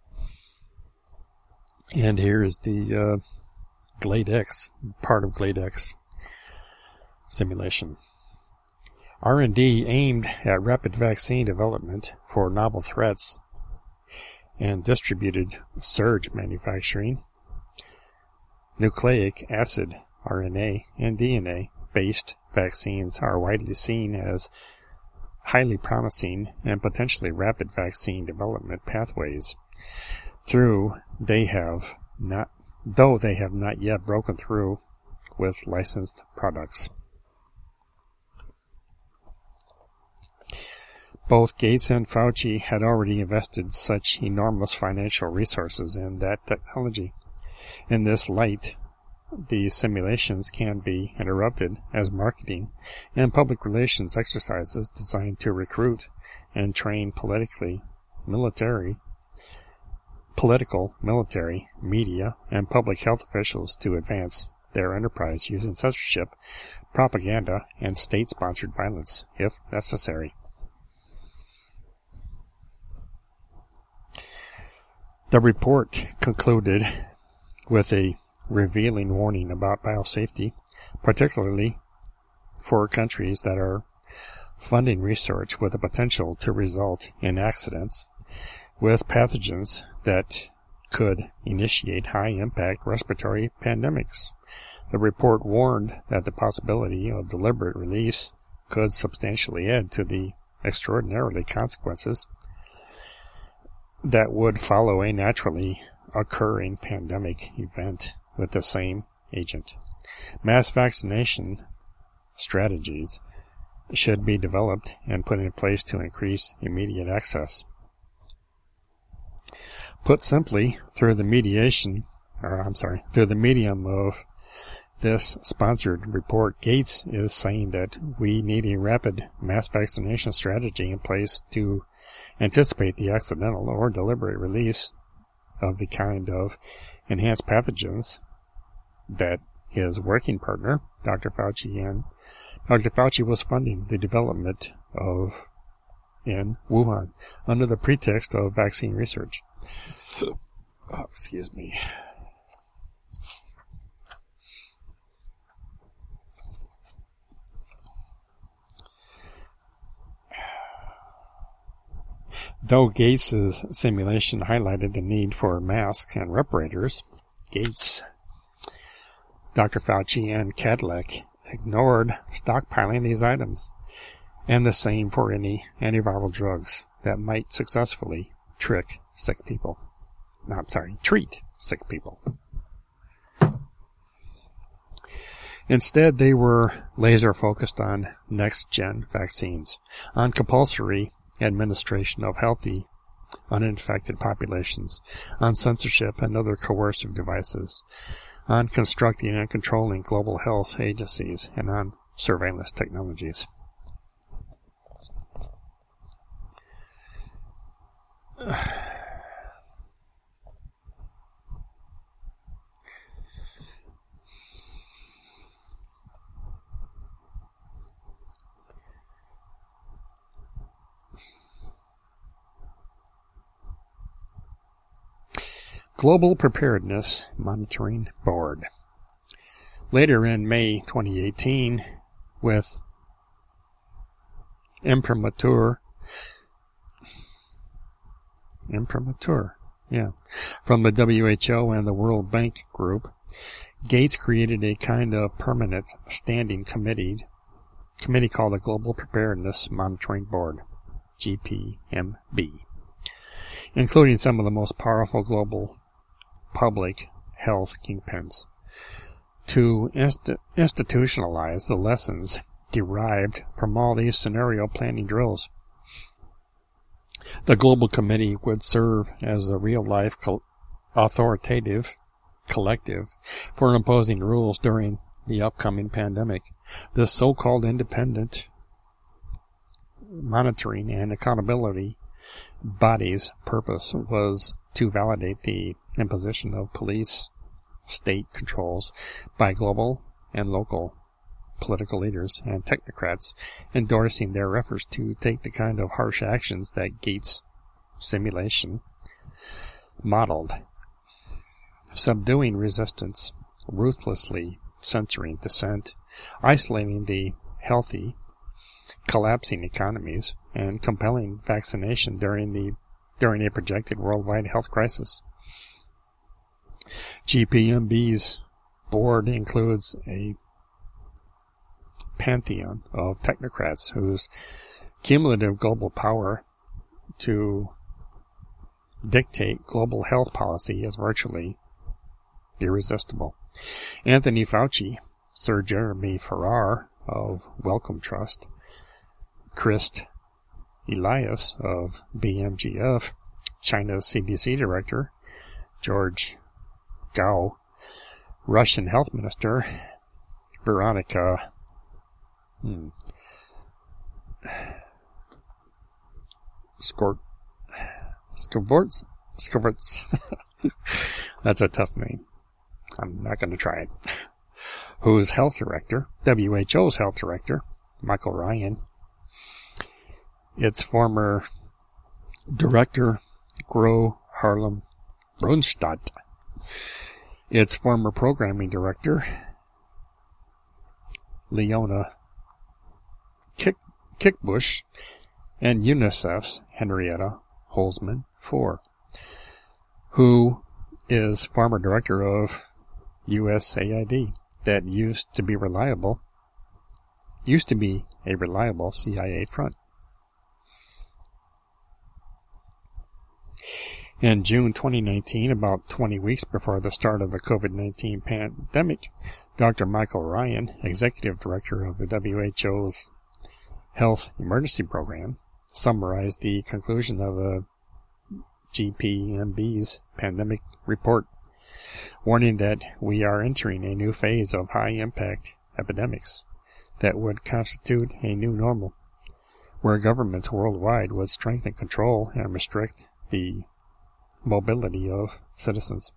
And here is the GLADE-X, part of GLADE-X simulation. R&D aimed at rapid vaccine development for novel threats and distributed surge manufacturing. Nucleic acid, RNA, and DNA-based vaccines are widely seen as highly promising and potentially rapid vaccine development pathways, though they have not yet broken through with licensed products. Both Gates and Fauci had already invested such enormous financial resources in that technology. In this light, the simulations can be interrupted as marketing and public relations exercises designed to recruit and train political, military, media, and public health officials to advance their enterprise using censorship, propaganda, and state-sponsored violence, if necessary. The report concluded with a revealing warning about biosafety, particularly for countries that are funding research with the potential to result in accidents with pathogens that could initiate high-impact respiratory pandemics. The report warned that the possibility of deliberate release could substantially add to the extraordinary consequences that would follow a naturally occurring pandemic event with the same agent. Mass vaccination strategies should be developed and put in place to increase immediate access. Put simply, through the medium of this sponsored report, Gates is saying that we need a rapid mass vaccination strategy in place to anticipate the accidental or deliberate release of the kind of enhanced pathogens that his working partner, Dr. Fauci was funding the development of in Wuhan under the pretext of vaccine research. Oh, excuse me. Though Gates' simulation highlighted the need for masks and respirators, Gates, Dr. Fauci, and Cadillac ignored stockpiling these items, and the same for any antiviral drugs that might successfully treat sick people. Instead, they were laser focused on next-gen vaccines, on compulsory administration of healthy, uninfected populations, on censorship and other coercive devices, on constructing and controlling global health agencies, and on surveillance technologies. Global Preparedness Monitoring Board. Later in May 2018, with imprimatur, from the WHO and the World Bank Group, Gates created a kind of permanent standing committee called the Global Preparedness Monitoring Board, GPMB, including some of the most powerful global public health kingpins, to institutionalize the lessons derived from all these scenario planning drills. The Global Committee would serve as a real-life authoritative collective for imposing rules during the upcoming pandemic. This so-called independent monitoring and accountability body's purpose was to validate the imposition of police state controls by global and local political leaders and technocrats, endorsing their efforts to take the kind of harsh actions that Gates' simulation modeled, subduing resistance, ruthlessly censoring dissent, isolating the healthy, collapsing economies, and compelling vaccination during a projected worldwide health crisis. GPMB's board includes a pantheon of technocrats whose cumulative global power to dictate global health policy is virtually irresistible. Anthony Fauci, Sir Jeremy Farrar of Wellcome Trust, Christ Elias of BMGF, China's CDC Director, George Gao, Russian Health Minister, Veronica Skvorts. That's a tough name. I'm not going to try it. Whose health director, WHO's health director, Michael Ryan, its former director, Gro Harlem Brunstadt, its former programming director, Leona Kickbush, and UNICEF's Henrietta Holzman IV, who is former director of USAID, that used to be a reliable CIA front. In June 2019, about 20 weeks before the start of the COVID-19 pandemic, Dr. Michael Ryan, executive director of the WHO's Health Emergency Program, summarized the conclusion of the GPMB's pandemic report, warning that we are entering a new phase of high-impact epidemics that would constitute a new normal, where governments worldwide would strengthen control and restrict the mobility of citizens.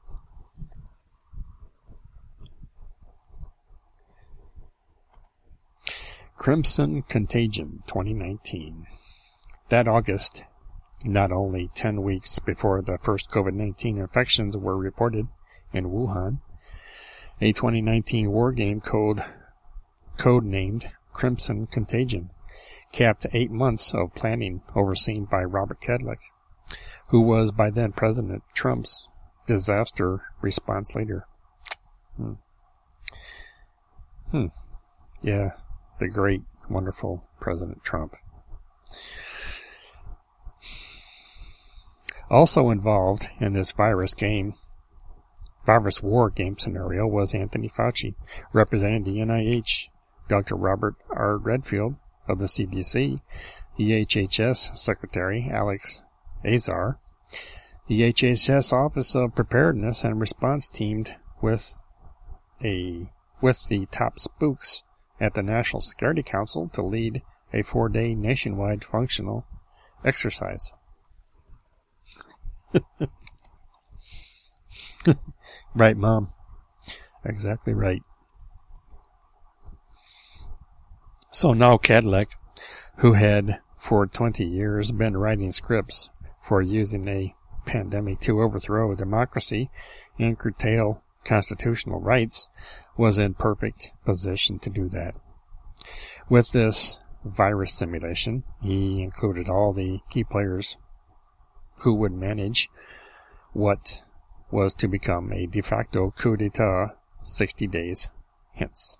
Crimson Contagion 2019. That August, not only 10 weeks before the first COVID-19 infections were reported in Wuhan, a 2019 war game code-named Crimson Contagion capped 8 months of planning overseen by Robert Kadlec, who was by then President Trump's disaster response leader. Yeah, the great, wonderful President Trump. Also involved in this virus game virus war game scenario was Anthony Fauci, representing the NIH, Dr. Robert R. Redfield of the CDC, the HHS Secretary Alex Azar, the HHS Office of Preparedness and Response teamed with the top spooks at the National Security Council to lead a 4-day nationwide functional exercise. Right, Mom. Exactly right. So now Cadillac, who had for 20 years been writing scripts for using a pandemic to overthrow democracy and curtail constitutional rights, was in perfect position to do that. With this virus simulation, he included all the key players who would manage what was to become a de facto coup d'etat 60 days hence.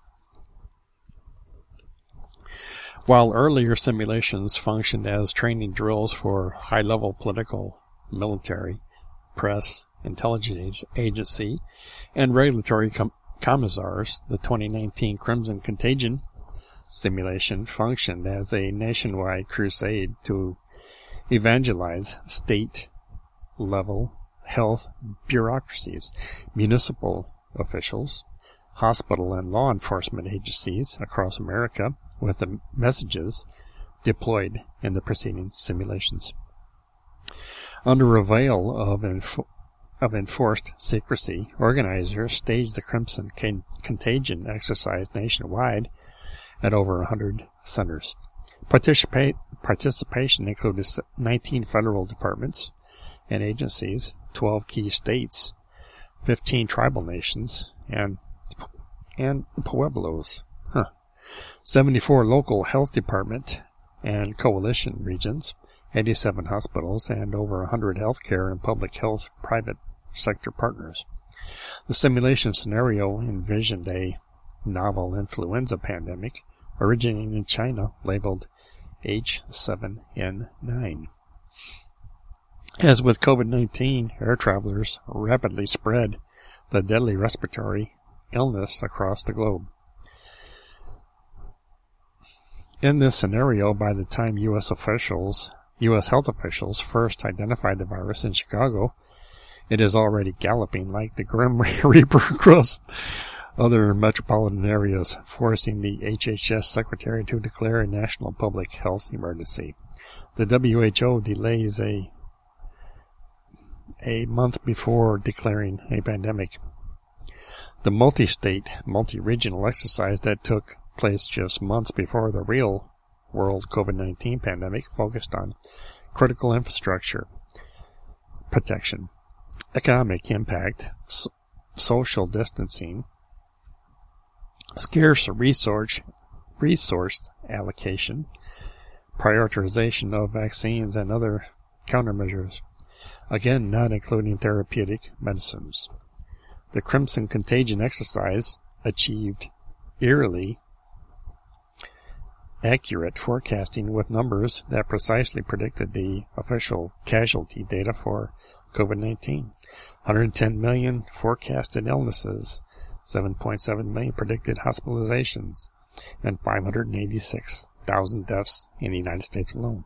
While earlier simulations functioned as training drills for high-level political, military, press, intelligence agency, and regulatory commissars, the 2019 Crimson Contagion simulation functioned as a nationwide crusade to evangelize state-level health bureaucracies, municipal officials, hospital and law enforcement agencies across America with the messages deployed in the preceding simulations. Under a veil of enforced secrecy, organizers staged the Crimson Contagion exercise nationwide at over 100 centers. Participation included 19 federal departments and agencies, 12 key states, 15 tribal nations, and pueblos, 74 local health department and coalition regions, 87 hospitals, and over 100 healthcare and public health private sector partners. The simulation scenario envisioned a novel influenza pandemic originating in China labeled H7N9. As with COVID-19, air travelers rapidly spread the deadly respiratory illness across the globe. In this scenario, by the time U.S. health officials first identified the virus in Chicago, it is already galloping like the Grim Reaper across other metropolitan areas, forcing the HHS Secretary to declare a national public health emergency. The WHO delays a month before declaring a pandemic. The multi-state, multi-regional exercise that took place just months before the real world COVID-19 pandemic focused on critical infrastructure protection, economic impact, social distancing, scarce resource allocation, prioritization of vaccines and other countermeasures, again not including therapeutic medicines. The Crimson Contagion exercise achieved eerily accurate forecasting with numbers that precisely predicted the official casualty data for COVID-19. 110 million forecasted illnesses, 7.7 million predicted hospitalizations, and 586,000 deaths in the United States alone.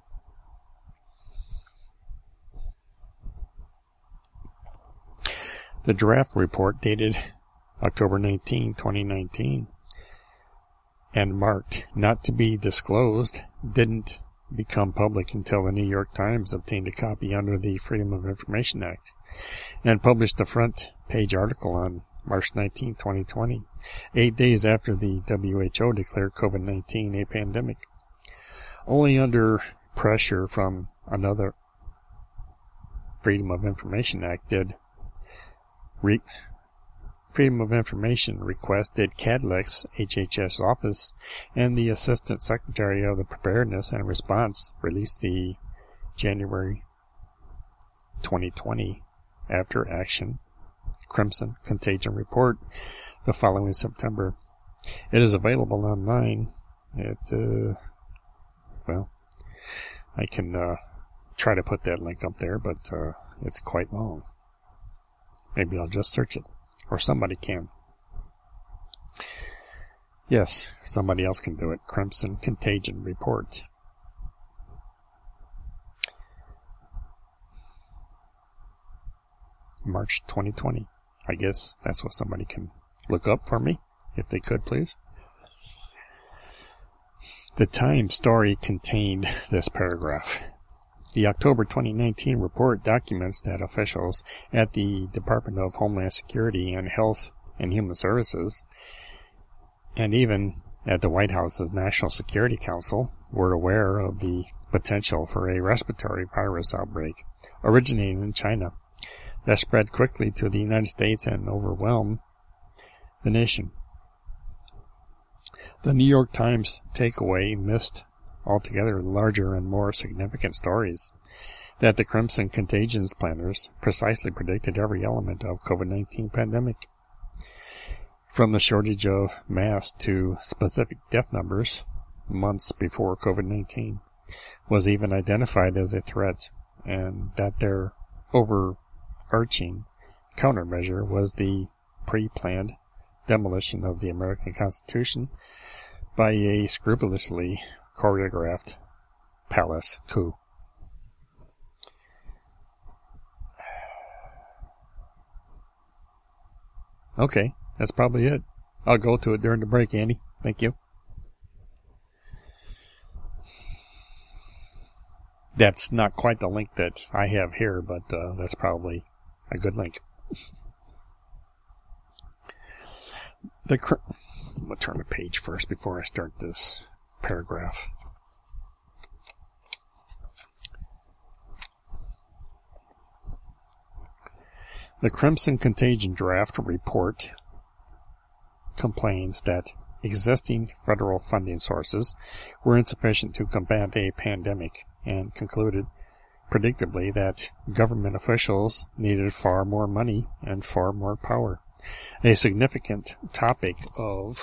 The draft report dated October 19, 2019, and marked not to be disclosed, didn't become public until the New York Times obtained a copy under the Freedom of Information Act and published a front page article on March 19, 2020, 8 days after the WHO declared COVID-19 a pandemic. Only under pressure from another Freedom of Information Act did Freedom of Information request did Cadillac's HHS office and the Assistant Secretary of the Preparedness and Response release the January 2020 After Action Crimson Contagion Report the following September. It is available online at, I can try to put that link up there, but it's quite long. Maybe I'll just search it. Or somebody can. Yes, somebody else can do it. Crimson Contagion Report. March 2020. I guess that's what somebody can look up for me, if they could, please. The Time story contained this paragraph. The October 2019 report documents that officials at the Department of Homeland Security and Health and Human Services, and even at the White House's National Security Council, were aware of the potential for a respiratory virus outbreak originating in China that spread quickly to the United States and overwhelmed the nation. The New York Times takeaway missed altogether larger and more significant stories that the Crimson Contagions planners precisely predicted every element of COVID-19 pandemic. From the shortage of masks to specific death numbers months before COVID-19 was even identified as a threat, and that their overarching countermeasure was the pre-planned demolition of the American Constitution by a scrupulously choreographed palace coup. Okay, that's probably it. I'll go to it during the break, Andy. Thank you. That's not quite the link that I have here, but that's probably a good link. I'm going to turn the page first before I start this paragraph. The Crimson Contagion Draft Report complains that existing federal funding sources were insufficient to combat a pandemic, and concluded, predictably, that government officials needed far more money and far more power. A significant topic of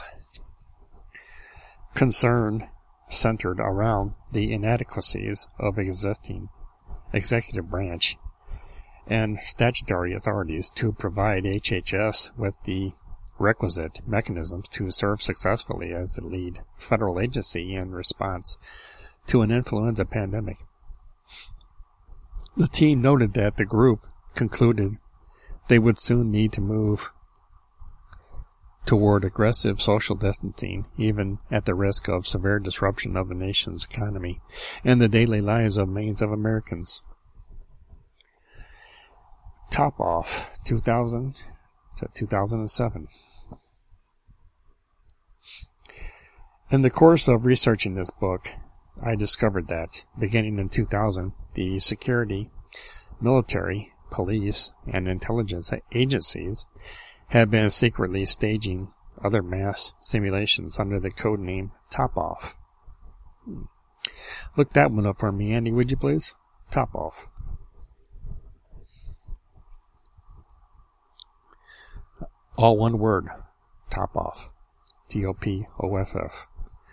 concern centered around the inadequacies of existing executive branch and statutory authorities to provide HHS with the requisite mechanisms to serve successfully as the lead federal agency in response to an influenza pandemic. The team noted that the group concluded they would soon need to move toward aggressive social distancing, even at the risk of severe disruption of the nation's economy and the daily lives of millions of Americans. Top off, 2000 to 2007. In the course of researching this book, I discovered that, beginning in 2000, the security, military, police, and intelligence agencies had been secretly staging other mass simulations under the code name Top Off. Look that one up for me, Andy, would you please? Top Off. All one word. Top Off. T-O-P-O-F-F.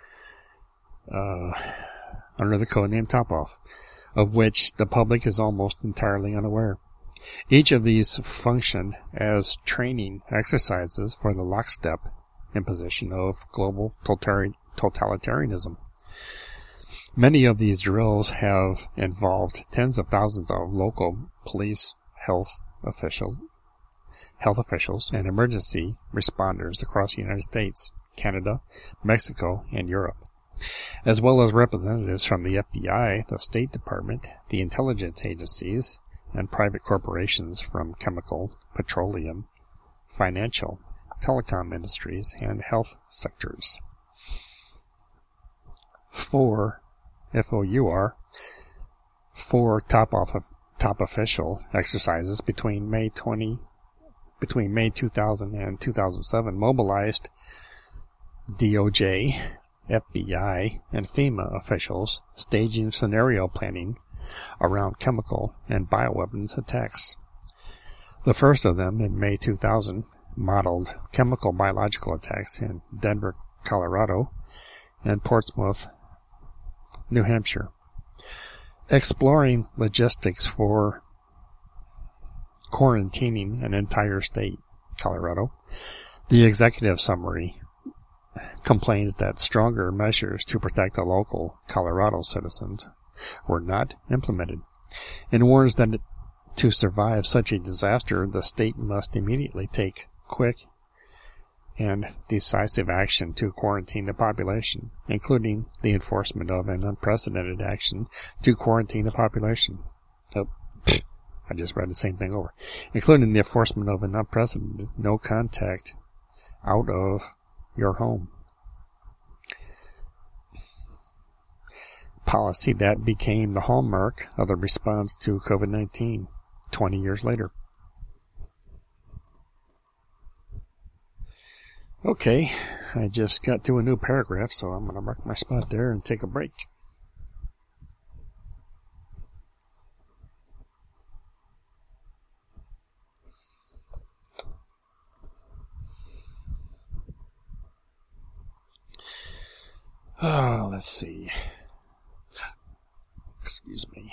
Under the code name Top Off, of which the public is almost entirely unaware. Each of these functioned as training exercises for the lockstep imposition of global totalitarianism. Many of these drills have involved tens of thousands of local police, health officials, and emergency responders across the United States, Canada, Mexico, and Europe, as well as representatives from the FBI, the State Department, the intelligence agencies, and private corporations from chemical, petroleum, financial, telecom industries, and health sectors. 4 top official exercises between May 2000 and 2007 mobilized DOJ, FBI, and FEMA officials staging scenario planning around chemical and bioweapons attacks. The first of them, in May 2000, modeled chemical biological attacks in Denver, Colorado, and Portsmouth, New Hampshire, exploring logistics for quarantining an entire state, Colorado. The executive summary complains that stronger measures to protect the local Colorado citizens were not implemented, and warns that to survive such a disaster, the state must immediately take quick and decisive action to quarantine the population, including the enforcement of an unprecedented action to quarantine the population. Oh, I just read the same thing over. Including the enforcement of an unprecedented no contact out of your home policy that became the hallmark of the response to COVID-19 20 years later. Okay, I just got to a new paragraph, so I'm going to mark my spot there and take a break. Oh, let's see. Excuse me.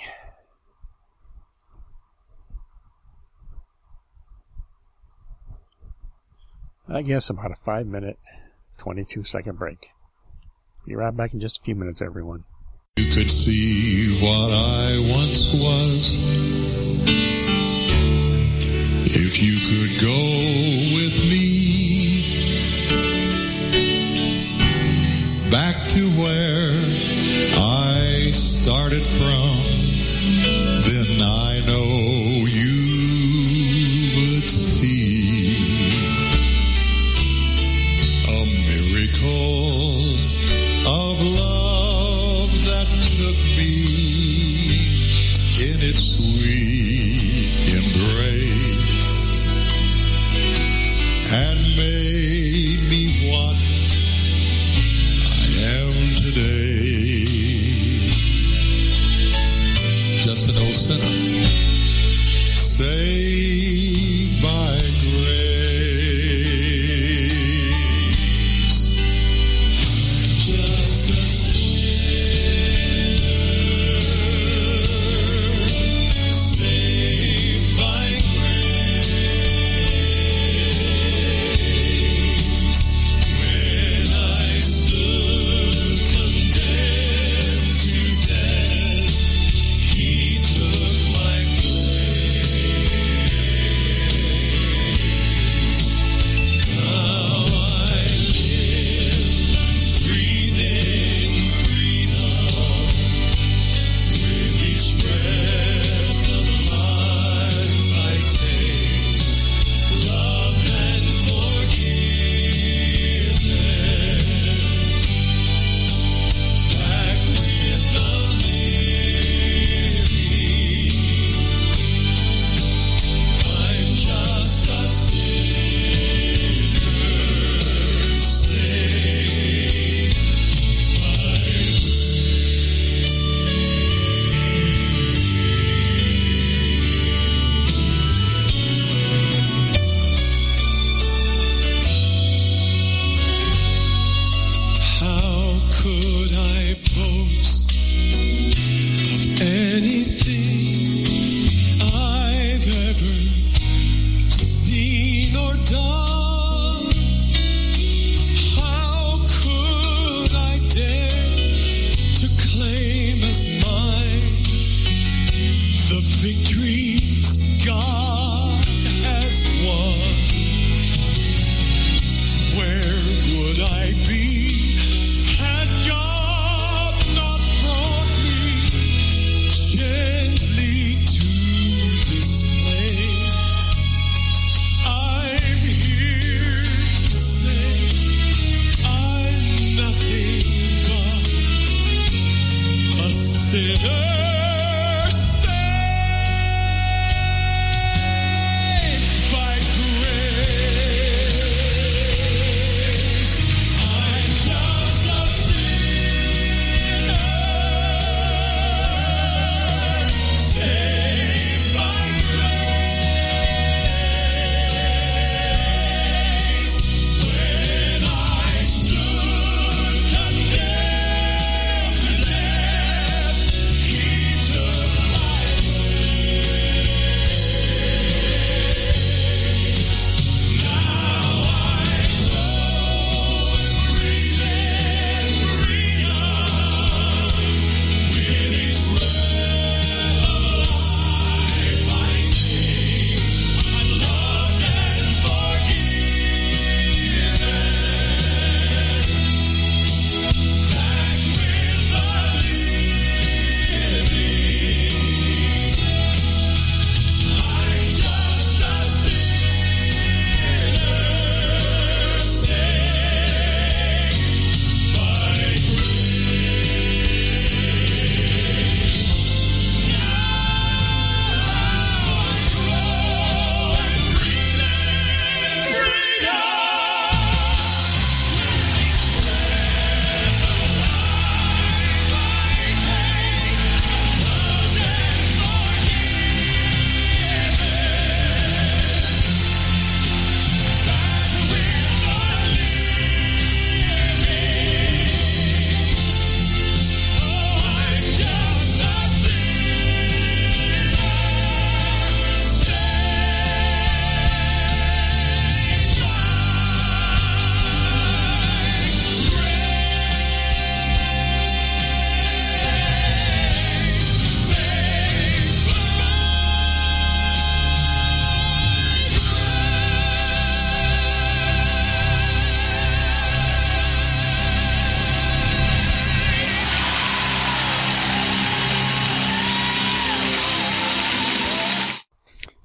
I guess about a 5-minute, 22-second break. Be right back in just a few minutes, everyone. You could see what I once was. If you could go with me back to where I started from, then I know you would see a miracle of love that took me in its sweet embrace and made me what I am today. Just an old sinner saved by grace. Just a sinner saved by grace. When I stood condemned to death, He took my place. Now I live, breathe in freedom. With each breath of life I take, loved and forgiven. Back with the living, I'm just a sinner saved by How could I boast of anything I've ever seen or done? How could I dare to claim as mine the victories God has won? Where would I be had God not brought me gently to this place? I'm here to say I'm nothing but a sinner saved by grace. I'm just a sinner saved by grace. When I stood condemned to death, He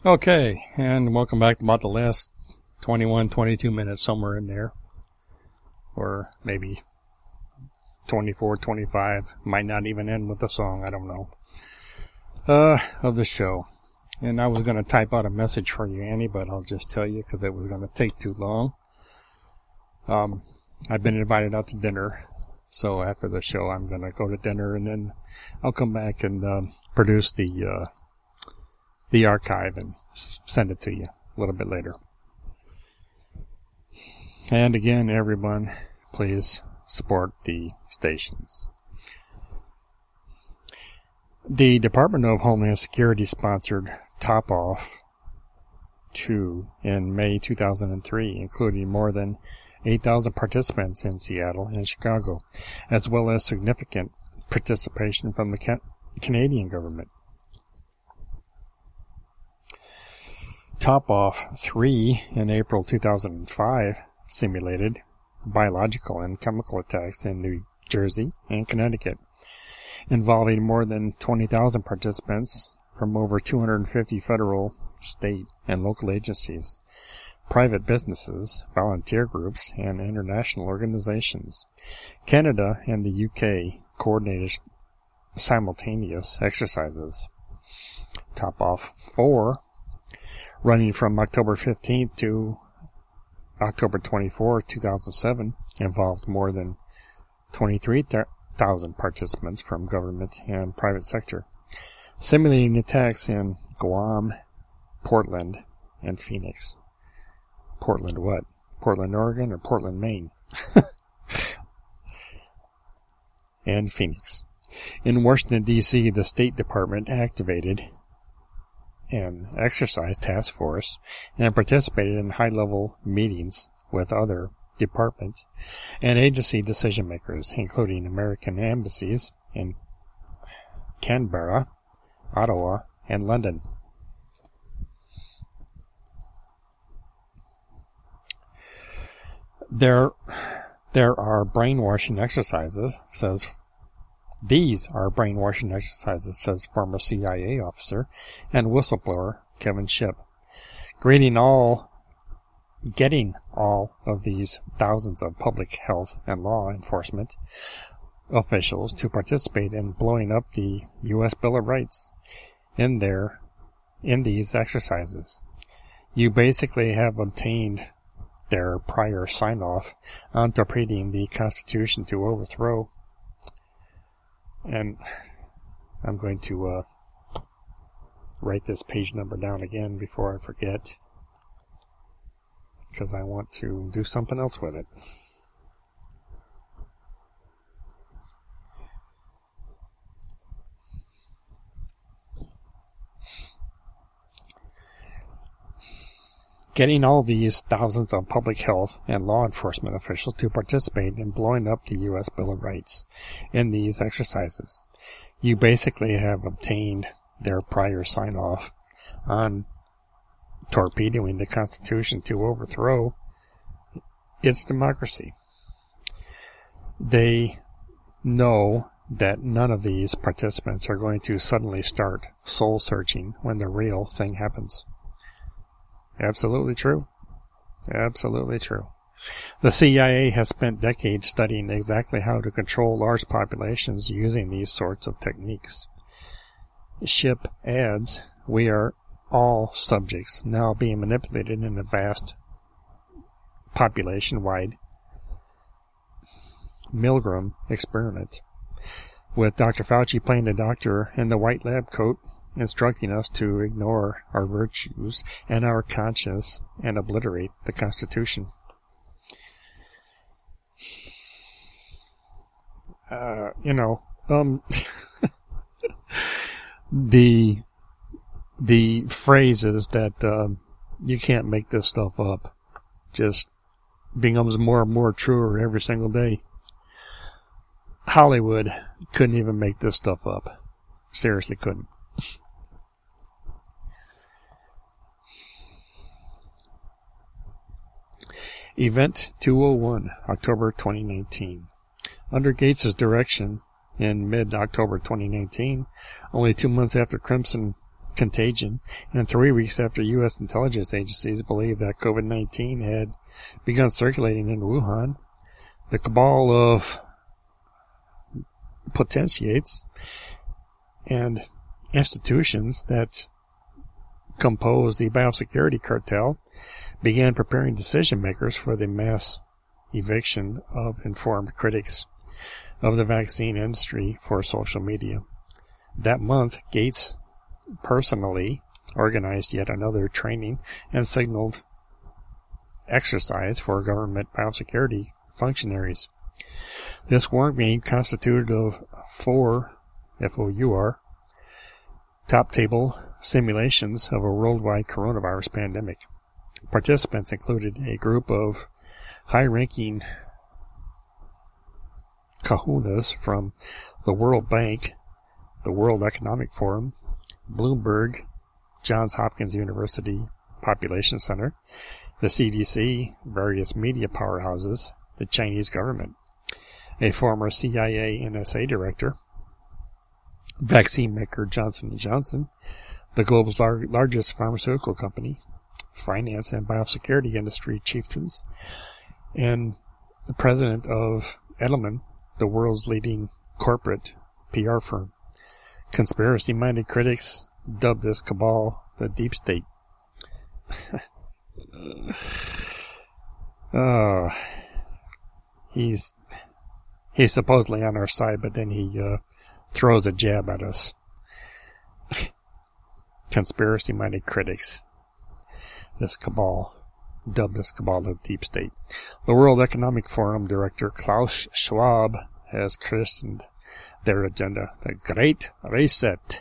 Okay, and welcome back to about the last 21, 22 minutes, somewhere in there. Or maybe 24, 25. Might not even end with a song, I don't know. Of the show. And I was going to type out a message for you, Annie, but I'll just tell you because it was going to take too long. I've been invited out to dinner, so after the show I'm going to go to dinner and then I'll come back and produce the archive and send it to you a little bit later. And again, everyone, please support the stations. The Department of Homeland Security sponsored Top Off 2 in May 2003, including more than 8,000 participants in Seattle and Chicago, as well as significant participation from the Canadian government. Top Off 3 in April 2005 simulated biological and chemical attacks in New Jersey and Connecticut, involving more than 20,000 participants from over 250 federal, state, and local agencies, private businesses, volunteer groups, and international organizations. Canada and the UK coordinated simultaneous exercises. Top Off 4, running from October 15th to October 24, 2007, involved more than 23,000 participants from government and private sector, simulating attacks in Guam, Portland, and Phoenix. Portland what? Portland, Oregon, or Portland, Maine? And Phoenix. In Washington, D.C., the State Department activated an exercise task force and participated in high-level meetings with other department and agency decision-makers, including American embassies in Canberra, Ottawa, and London. There are brainwashing exercises, says former CIA officer and whistleblower Kevin Shipp. Getting all of these thousands of public health and law enforcement officials to participate in blowing up the U.S. Bill of Rights in these exercises. You basically have obtained their prior sign-off on torpedoing the Constitution to overthrow. And I'm going to write this page number down again before I forget, because I want to do something else with it. Getting all these thousands of public health and law enforcement officials to participate in blowing up the U.S. Bill of Rights in these exercises. You basically have obtained their prior sign-off on torpedoing the Constitution to overthrow its democracy. They know that none of these participants are going to suddenly start soul-searching when the real thing happens. Absolutely true. Absolutely true. The CIA has spent decades studying exactly how to control large populations using these sorts of techniques. Shipp adds, we are all subjects now being manipulated in a vast population-wide Milgram experiment, with Dr. Fauci playing the doctor in the white lab coat, instructing us to ignore our virtues and our conscience and obliterate the Constitution. The phrases that you can't make this stuff up just becomes more and more truer every single day. Hollywood couldn't even make this stuff up. Seriously couldn't. Event 201, October 2019. Under Gates' direction, in mid-October 2019, only 2 months after Crimson contagion, and 3 weeks after U.S. intelligence agencies believed that COVID-19 had begun circulating in Wuhan, the cabal of potentiates and institutions that compose the biosecurity cartel began preparing decision makers for the mass eviction of informed critics of the vaccine industry for social media. That month, Gates personally organized yet another training and signaled exercise for government biosecurity functionaries. This war game constituted of 4 FOUR top table simulations of a worldwide coronavirus pandemic. Participants included a group of high-ranking kahunas from the World Bank, the World Economic Forum, Bloomberg, Johns Hopkins University Population Center, the CDC, various media powerhouses, the Chinese government, a former CIA NSA director, vaccine maker Johnson & Johnson, the globe's largest pharmaceutical company, finance and biosecurity industry chieftains, and the president of Edelman, the world's leading corporate PR firm. Conspiracy-minded critics dubbed this cabal the Deep State. He's supposedly on our side, but then he throws a jab at us. Conspiracy-minded critics. This cabal, dubbed this cabal the Deep State. The World Economic Forum director Klaus Schwab has christened their agenda the Great Reset.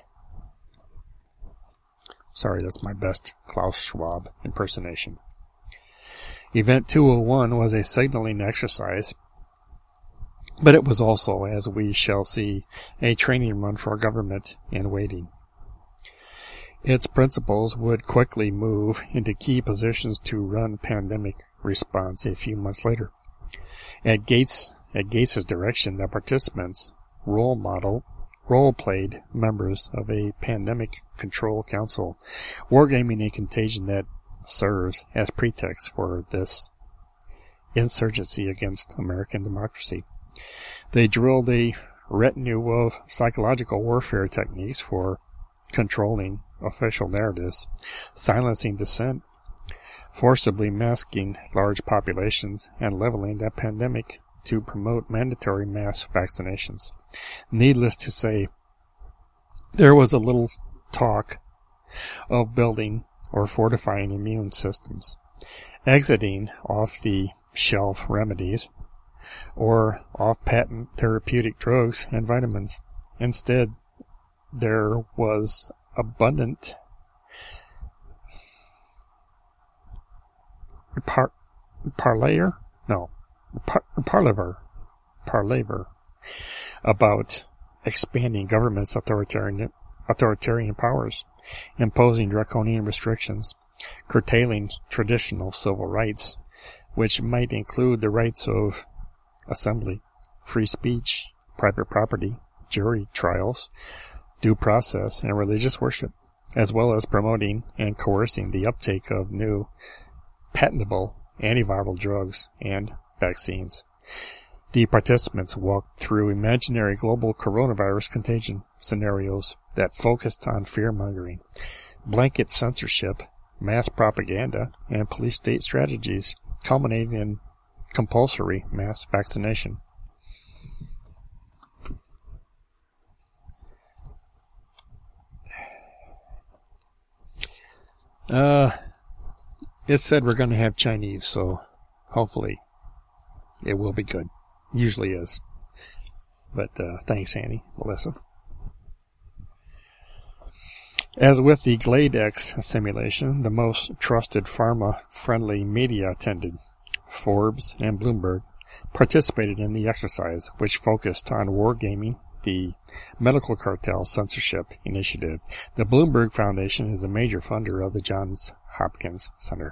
Sorry, that's my best Klaus Schwab impersonation. Event 201 was a signaling exercise, but it was also, as we shall see, a training run for government in waiting. Its principals would quickly move into key positions to run pandemic response a few months later. At Gates' direction, the participants role-played members of a pandemic control council, wargaming a contagion that serves as pretext for this insurgency against American democracy. They drilled a retinue of psychological warfare techniques for controlling official narratives, silencing dissent, forcibly masking large populations, and leveling the pandemic to promote mandatory mass vaccinations. Needless to say, there was a little talk of building or fortifying immune systems, exiting off-the-shelf remedies, or off-patent therapeutic drugs and vitamins. Instead, there was abundant palaver about expanding government's authoritarian powers, imposing draconian restrictions, curtailing traditional civil rights, which might include the rights of assembly, free speech, private property, jury trials, due process, and religious worship, as well as promoting and coercing the uptake of new patentable antiviral drugs and vaccines. The participants walked through imaginary global coronavirus contagion scenarios that focused on fear-mongering, blanket censorship, mass propaganda, and police-state strategies, culminating in compulsory mass vaccination. It said we're going to have Chinese, so hopefully it will be good. Usually is. But thanks, Annie, Melissa. As with the GladeX simulation, the most trusted pharma-friendly media attended. Forbes and Bloomberg participated in the exercise, which focused on wargaming the medical cartel censorship initiative. The Bloomberg Foundation is a major funder of the Johns Hopkins Center.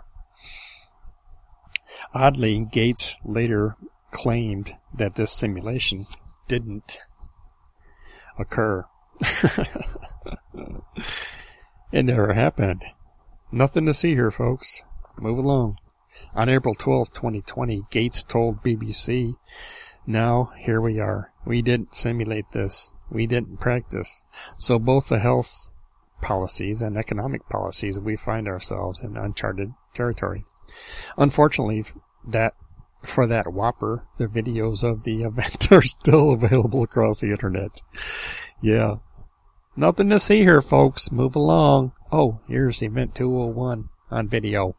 Oddly, Gates later claimed that this simulation didn't occur. It never happened. Nothing to see here, folks. Move along. On April 12, 2020, Gates told BBC, "Now, here we are. We didn't simulate this. We didn't practice. So both the health policies and economic policies, we find ourselves in uncharted territory." Unfortunately, for that whopper, the videos of the event are still available across the internet. Yeah. Nothing to see here, folks. Move along. Oh, here's Event 201 on video.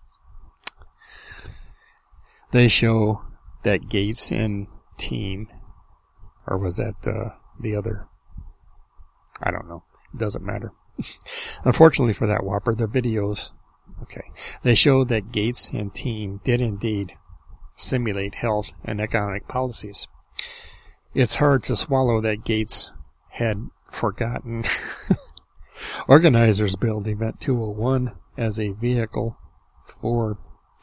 They show that Gates and team, or was that the other? I don't know. It doesn't matter. Unfortunately for that whopper, the videos, they show that Gates and team did indeed simulate health and economic policies. It's hard to swallow that Gates had forgotten. Organizers billed Event 201 as a vehicle for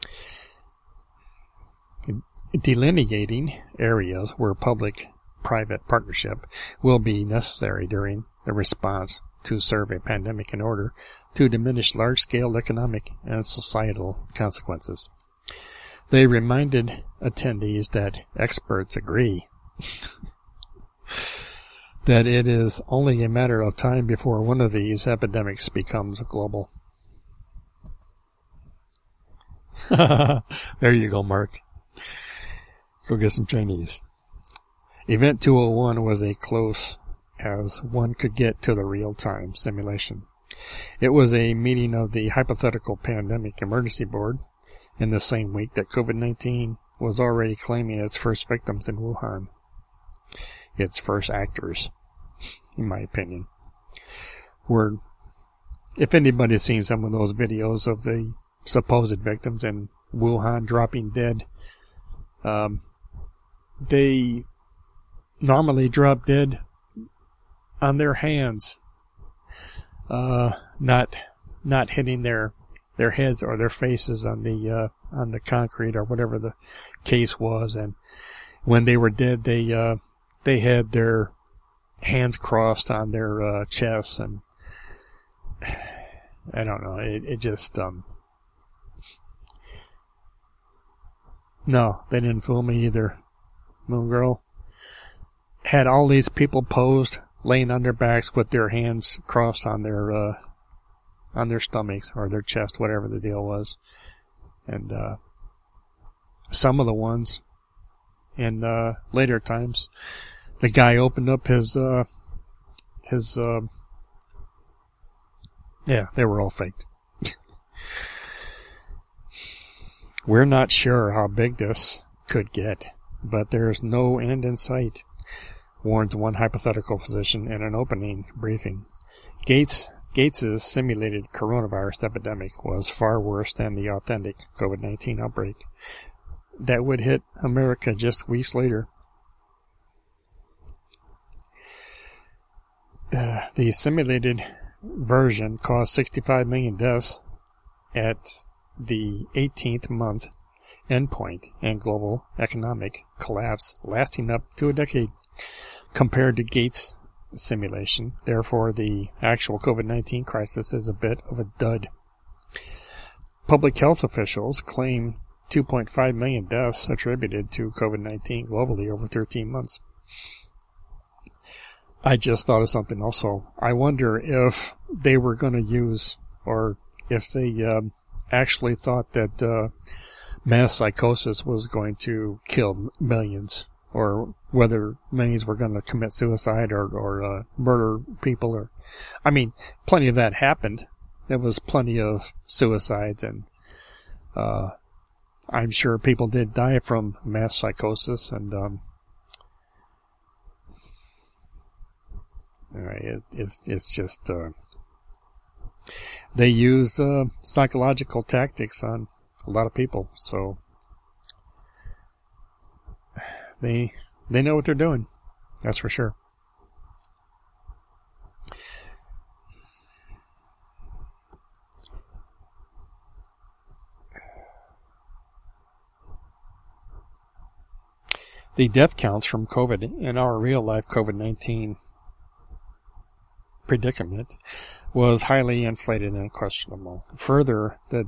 delineating areas where public-private partnership will be necessary during the response to serve a pandemic in order to diminish large-scale economic and societal consequences. They reminded attendees that experts agree that it is only a matter of time before one of these epidemics becomes global. There you go, Mark. Go get some Chinese. Event 201 was as close as one could get to the real-time simulation. It was a meeting of the Hypothetical Pandemic Emergency Board in the same week that COVID-19 was already claiming its first victims in Wuhan. Its first actors, in my opinion. If anybody's seen some of those videos of the supposed victims in Wuhan dropping dead, they normally drop dead on their hands, not hitting their heads or their faces on the concrete or whatever the case was. And when they were dead, they had their hands crossed on their chests, and I don't know. It just no, they didn't fool me either. Moon Girl had all these people posed, laying on their backs with their hands crossed on their stomachs or their chest, whatever the deal was. And some of the ones in later times, the guy opened up his they were all faked. We're not sure how big this could get, but there's no end in sight, warns one hypothetical physician in an opening briefing. Gates's simulated coronavirus epidemic was far worse than the authentic COVID-19 outbreak that would hit America just weeks later. The simulated version caused 65 million deaths at the 18th month endpoint and global economic collapse lasting up to a decade. Compared to Gates' simulation, therefore, the actual COVID-19 crisis is a bit of a dud. Public health officials claim 2.5 million deaths attributed to COVID-19 globally over 13 months. I just thought of something also. I wonder if they were going to use, or if they actually thought that mass psychosis was going to kill millions, or whether millions were going to commit suicide or murder people. Or, I mean, plenty of that happened. There was plenty of suicides, and I'm sure people did die from mass psychosis, and it's just they use psychological tactics on a lot of people, so they know what they're doing. That's for sure. The death counts from COVID and our real life COVID-19 predicament was highly inflated and questionable. Further, the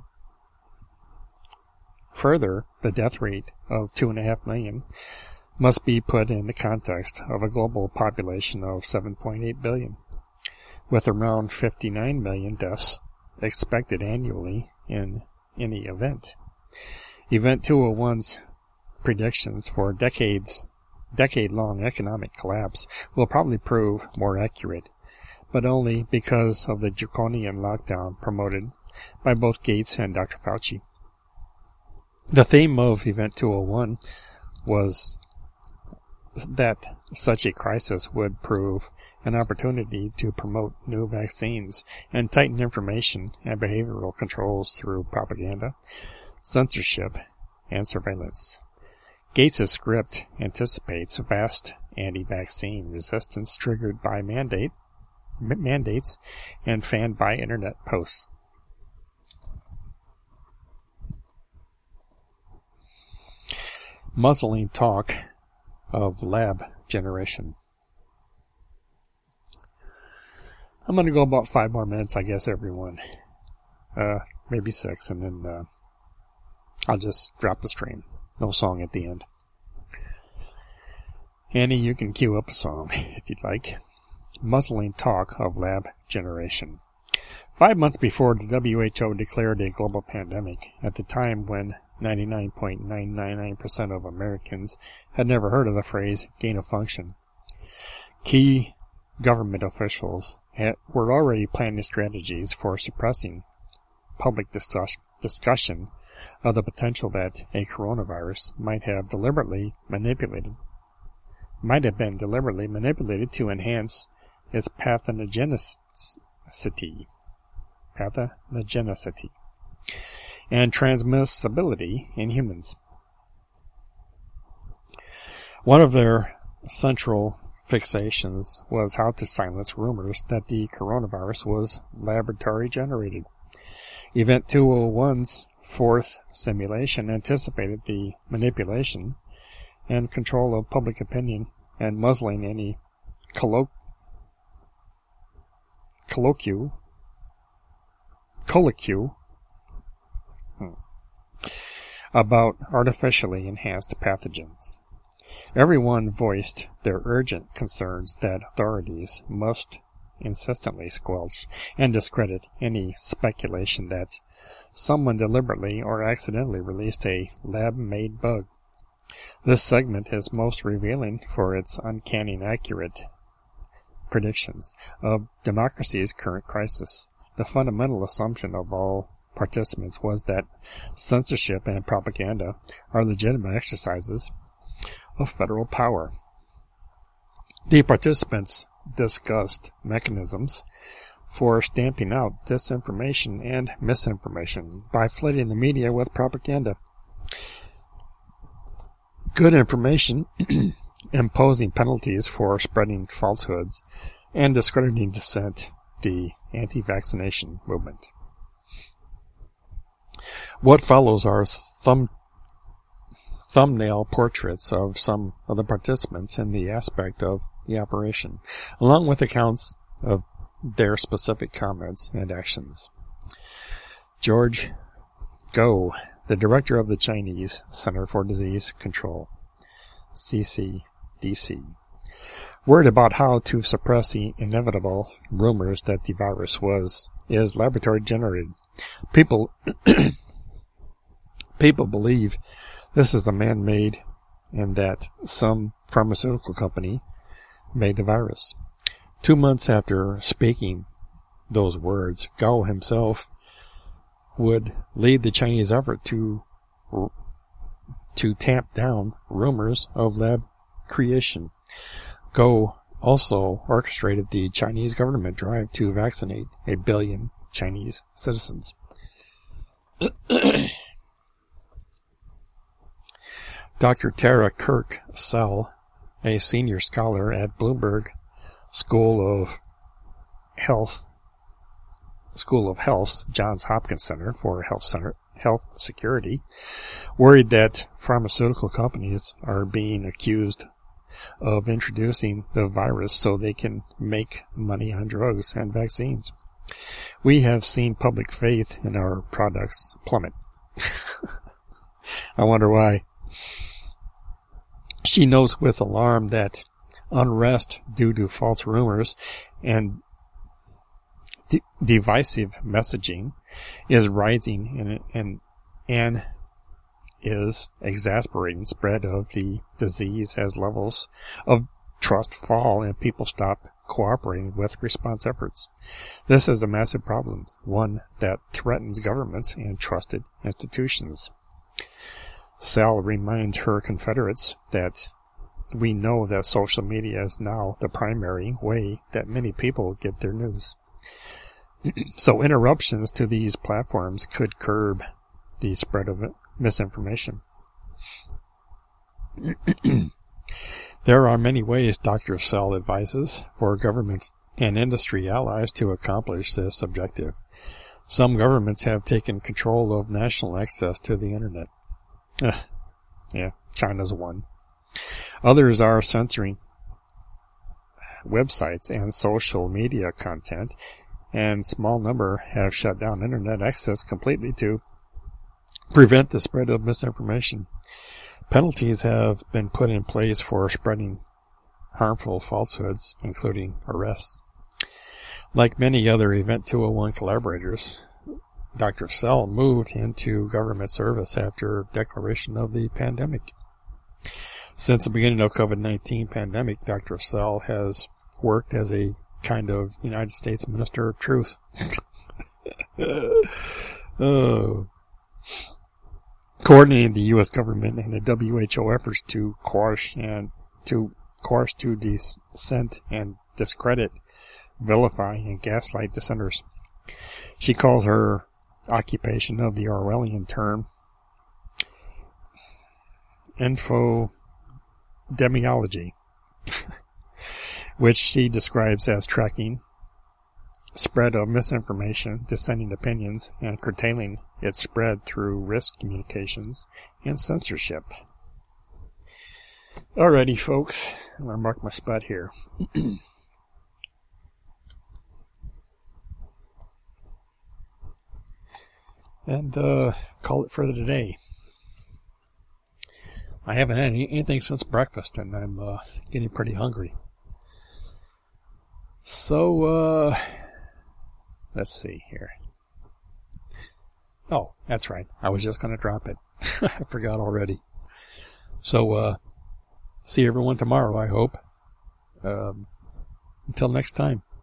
death rate of 2.5 million must be put in the context of a global population of 7.8 billion, with around 59 million deaths expected annually in any event. Event 201's predictions for decade-long economic collapse will probably prove more accurate, but only because of the draconian lockdown promoted by both Gates and Dr. Fauci. The theme of Event 201 was that such a crisis would prove an opportunity to promote new vaccines and tighten information and behavioral controls through propaganda, censorship, and surveillance. Gates' script anticipates vast anti-vaccine resistance triggered by mandates and fanned by internet posts. Muzzling talk of lab generation. I'm going to go about 5 more minutes, I guess, everyone. Maybe 6, and then I'll just drop the stream. No song at the end. Annie, you can cue up a song if you'd like. Muzzling talk of lab generation. 5 months before the WHO declared a global pandemic, at the time when 99.999% of Americans had never heard of the phrase gain of function, key government officials were already planning strategies for suppressing public discussion of the potential that a coronavirus might have been deliberately manipulated to enhance its pathogenicity and transmissibility in humans. One of their central fixations was how to silence rumors that the coronavirus was laboratory generated. Event 201's fourth simulation anticipated the manipulation and control of public opinion and muzzling any colloquy about artificially enhanced pathogens. Everyone voiced their urgent concerns that authorities must insistently squelch and discredit any speculation that someone deliberately or accidentally released a lab-made bug. This segment is most revealing for its uncanny accurate predictions of democracy's current crisis. The fundamental assumption of all participants was that censorship and propaganda are legitimate exercises of federal power. The participants discussed mechanisms for stamping out disinformation and misinformation by flooding the media with propaganda. Good information, imposing penalties for spreading falsehoods, and discrediting dissent, the anti-vaccination movement. What follows are thumbnail portraits of some of the participants in the aspect of the operation, along with accounts of their specific comments and actions. George Go, the director of the Chinese Center for Disease Control, CCDC, worried about how to suppress the inevitable rumors that the virus is laboratory generated. People believe this is the man-made and that some pharmaceutical company made the virus. 2 months after speaking those words, Gao himself would lead the Chinese effort to tamp down rumors of lab creation. Gao also orchestrated the Chinese government drive to vaccinate 1 billion Chinese citizens. Dr. Tara Kirk-Sell, a senior scholar at Bloomberg School of Health, Johns Hopkins Center for Health Security, worried that pharmaceutical companies are being accused of introducing the virus so they can make money on drugs and vaccines. We have seen public faith in our products plummet. I wonder why. She knows with alarm that unrest due to false rumors and divisive messaging is rising and is exacerbating spread of the disease as levels of trust fall and people stop cooperating with response efforts. This is a massive problem, one that threatens governments and trusted institutions. Sal reminds her Confederates that we know that social media is now the primary way that many people get their news. So interruptions to these platforms could curb the spread of misinformation. There are many ways, Dr. Sell advises, for governments and industry allies to accomplish this objective. Some governments have taken control of national access to the internet. Yeah, China's one. Others are censoring websites and social media content, and small number have shut down internet access completely to prevent the spread of misinformation. Penalties have been put in place for spreading harmful falsehoods, including arrests. Like many other Event 201 collaborators, Dr. Sell moved into government service after declaration of the pandemic. Since the beginning of COVID-19 pandemic, Dr. Sell has worked as a kind of United States Minister of Truth. Coordinating the U.S. government and the WHO efforts to quash, to dissent and discredit, vilify, and gaslight dissenters. She calls her occupation of the Orwellian term infodemiology, which she describes as tracking spread of misinformation, dissenting opinions, and curtailing its spread through risk communications and censorship. Alrighty, folks, I'm going to mark my spot here. And call it for today. I haven't had anything since breakfast, and I'm getting pretty hungry. So, let's see here. Oh, that's right. I was just going to drop it. I forgot already. So, see everyone tomorrow, I hope. Until next time.